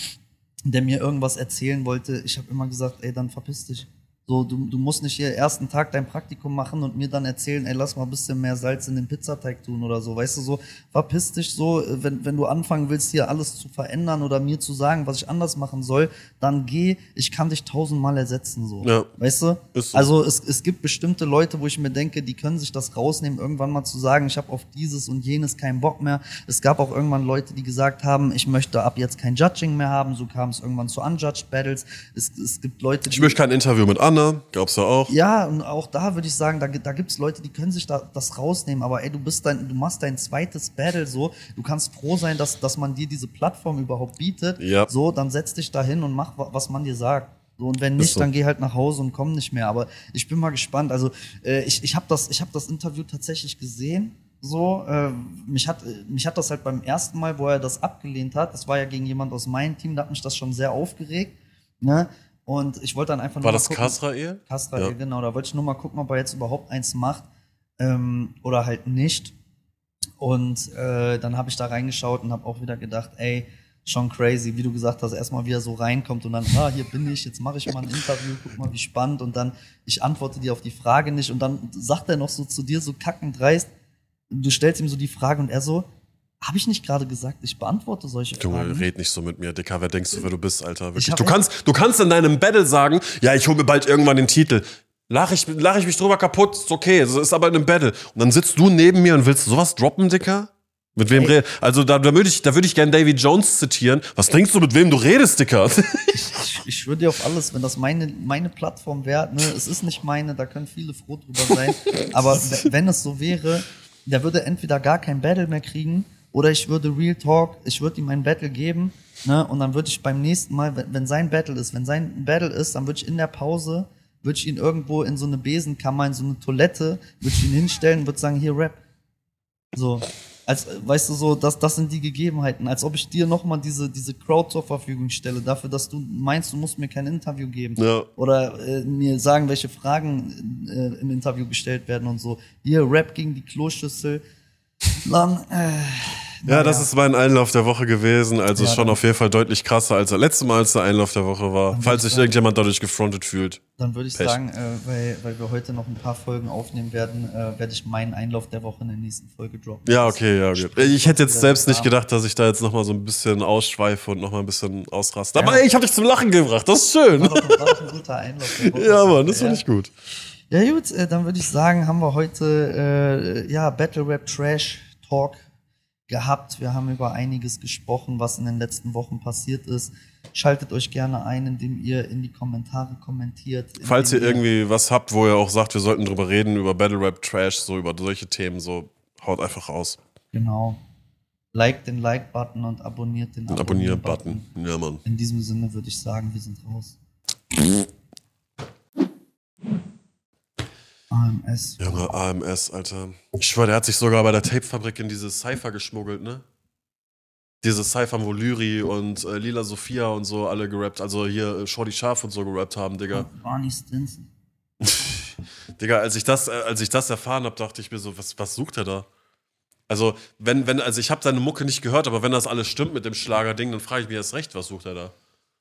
der mir irgendwas erzählen wollte, ich habe immer gesagt, ey, dann verpiss dich. So, du musst nicht hier ersten Tag dein Praktikum machen und mir dann erzählen, ey, lass mal ein bisschen mehr Salz in den Pizzateig tun oder so, weißt du, so, verpiss dich so, wenn du anfangen willst, hier alles zu verändern oder mir zu sagen, was ich anders machen soll, dann geh, ich kann dich 1000-mal ersetzen, so, ja. Weißt du? Ist so. Also es gibt bestimmte Leute, wo ich mir denke, die können sich das rausnehmen, irgendwann mal zu sagen, ich habe auf dieses und jenes keinen Bock mehr. Es gab auch irgendwann Leute, die gesagt haben, ich möchte ab jetzt kein Judging mehr haben, so kam es irgendwann zu Unjudged Battles. Es gibt Leute, ich möchte kein Interview mit Anna. Gab's ja auch. Ja, und auch da würde ich sagen, da gibt's Leute, die können sich das rausnehmen, aber ey, du machst dein zweites Battle so, du kannst froh sein, dass man dir diese Plattform überhaupt bietet. Ja. So, dann setz dich da hin und mach, was man dir sagt. So, und wenn nicht, dann geh halt nach Hause und komm nicht mehr. Aber ich bin mal gespannt. Also, ich hab das Interview tatsächlich gesehen. So, mich hat das halt beim ersten Mal, wo er das abgelehnt hat, das war ja gegen jemand aus meinem Team, da hat mich das schon sehr aufgeregt, ne? Und ich wollte dann einfach nur mal gucken. War das Kasrael? Kasrael, ja. Genau. Da wollte ich nur mal gucken, ob er jetzt überhaupt eins macht oder halt nicht. Und dann habe ich da reingeschaut und habe auch wieder gedacht, ey, schon crazy, wie du gesagt hast, erstmal wie er so reinkommt und dann, hier bin ich, jetzt mache ich mal ein Interview, guck mal, wie spannend. Und dann, ich antworte dir auf die Frage nicht. Und dann sagt er noch so zu dir, so kackend dreist, du stellst ihm so die Frage und er so, Habe ich nicht gerade gesagt, ich beantworte solche Junge, Fragen? red nicht so mit mir, Dicker. Wer denkst du, wer du bist, Alter? Wirklich. hab Du kannst in deinem Battle sagen, ja, ich hole mir bald irgendwann den Titel. Lach ich mich drüber kaputt, ist okay. Es ist aber in einem Battle. Und dann sitzt du neben mir und willst sowas droppen, Dicker? Mit wem redest? Also da würde ich gerne Davy Jones zitieren. Was denkst du, mit wem du redest, Dicker? Ich schwöre dir auf alles, wenn das meine Plattform wäre, ne, es ist nicht meine, da können viele froh drüber sein. Aber wenn es so wäre, der würde entweder gar kein Battle mehr kriegen oder ich würde Real Talk, ich würde ihm ein Battle geben, ne, und dann würde ich beim nächsten Mal, wenn sein Battle ist, dann würde ich in der Pause, würde ich ihn irgendwo in so eine Besenkammer, in so eine Toilette, würde ich ihn hinstellen und würde sagen, hier Rap. So. Weißt du, so, das sind die Gegebenheiten, als ob ich dir nochmal diese Crowd zur Verfügung stelle, dafür, dass du meinst, du musst mir kein Interview geben. Ja. Oder mir sagen, welche Fragen im Interview gestellt werden und so. Hier, Rap gegen die Kloschüssel. Dann, Ja, das ist mein Einlauf der Woche gewesen. Also Ja, schon auf jeden Fall deutlich krasser als das letzte Mal, als der Einlauf der Woche war. Falls sich irgendjemand dadurch gefrontet fühlt. Dann würde ich Pech. sagen, weil wir heute noch ein paar Folgen aufnehmen werden, werde ich meinen Einlauf der Woche in der nächsten Folge droppen. Ja, okay, ja, gut. Ich hätte jetzt selbst nicht gedacht, dass ich da jetzt nochmal so ein bisschen ausschweife und nochmal ein bisschen ausraste. Aber ey, ich habe dich zum Lachen gebracht, das ist schön. War doch ein guter Einlauf der Woche. Ja, Mann, das fand ich gut. Ja gut, dann würde ich sagen, haben wir heute Battle Rap Trash Talk gehabt. Wir haben über einiges gesprochen, was in den letzten Wochen passiert ist. Schaltet euch gerne ein, indem ihr in die Kommentare kommentiert. Falls ihr irgendwie was habt, wo ihr auch sagt, wir sollten drüber reden, über Battle Rap Trash, so über solche Themen, so haut einfach raus. Genau. Liked den Like-Button und abonniert den Abonnier-Button. Ja, Mann. In diesem Sinne würde ich sagen, wir sind raus. AMS. Junge, AMS, Alter. Ich schwöre, der hat sich sogar bei der Tape-Fabrik in diese Cypher geschmuggelt, ne? Diese Cypher, wo Lyri und Lila Sophia und so alle gerappt, also hier Shorty Scharf und so gerappt haben, Digga. Barney Stinson. Digga, als ich das erfahren habe, dachte ich mir so, was sucht er da? Also, also ich habe seine Mucke nicht gehört, aber wenn das alles stimmt mit dem Schlagerding, dann frage ich mich erst recht, was sucht er da?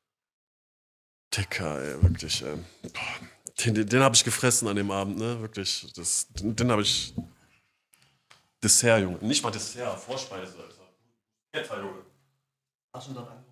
Digga, ey, wirklich, ey. Boah. Den habe ich gefressen an dem Abend, ne? Wirklich. Den habe ich. Dessert, Junge. Nicht mal Dessert, Vorspeise, Alter. Junge. Hast du dann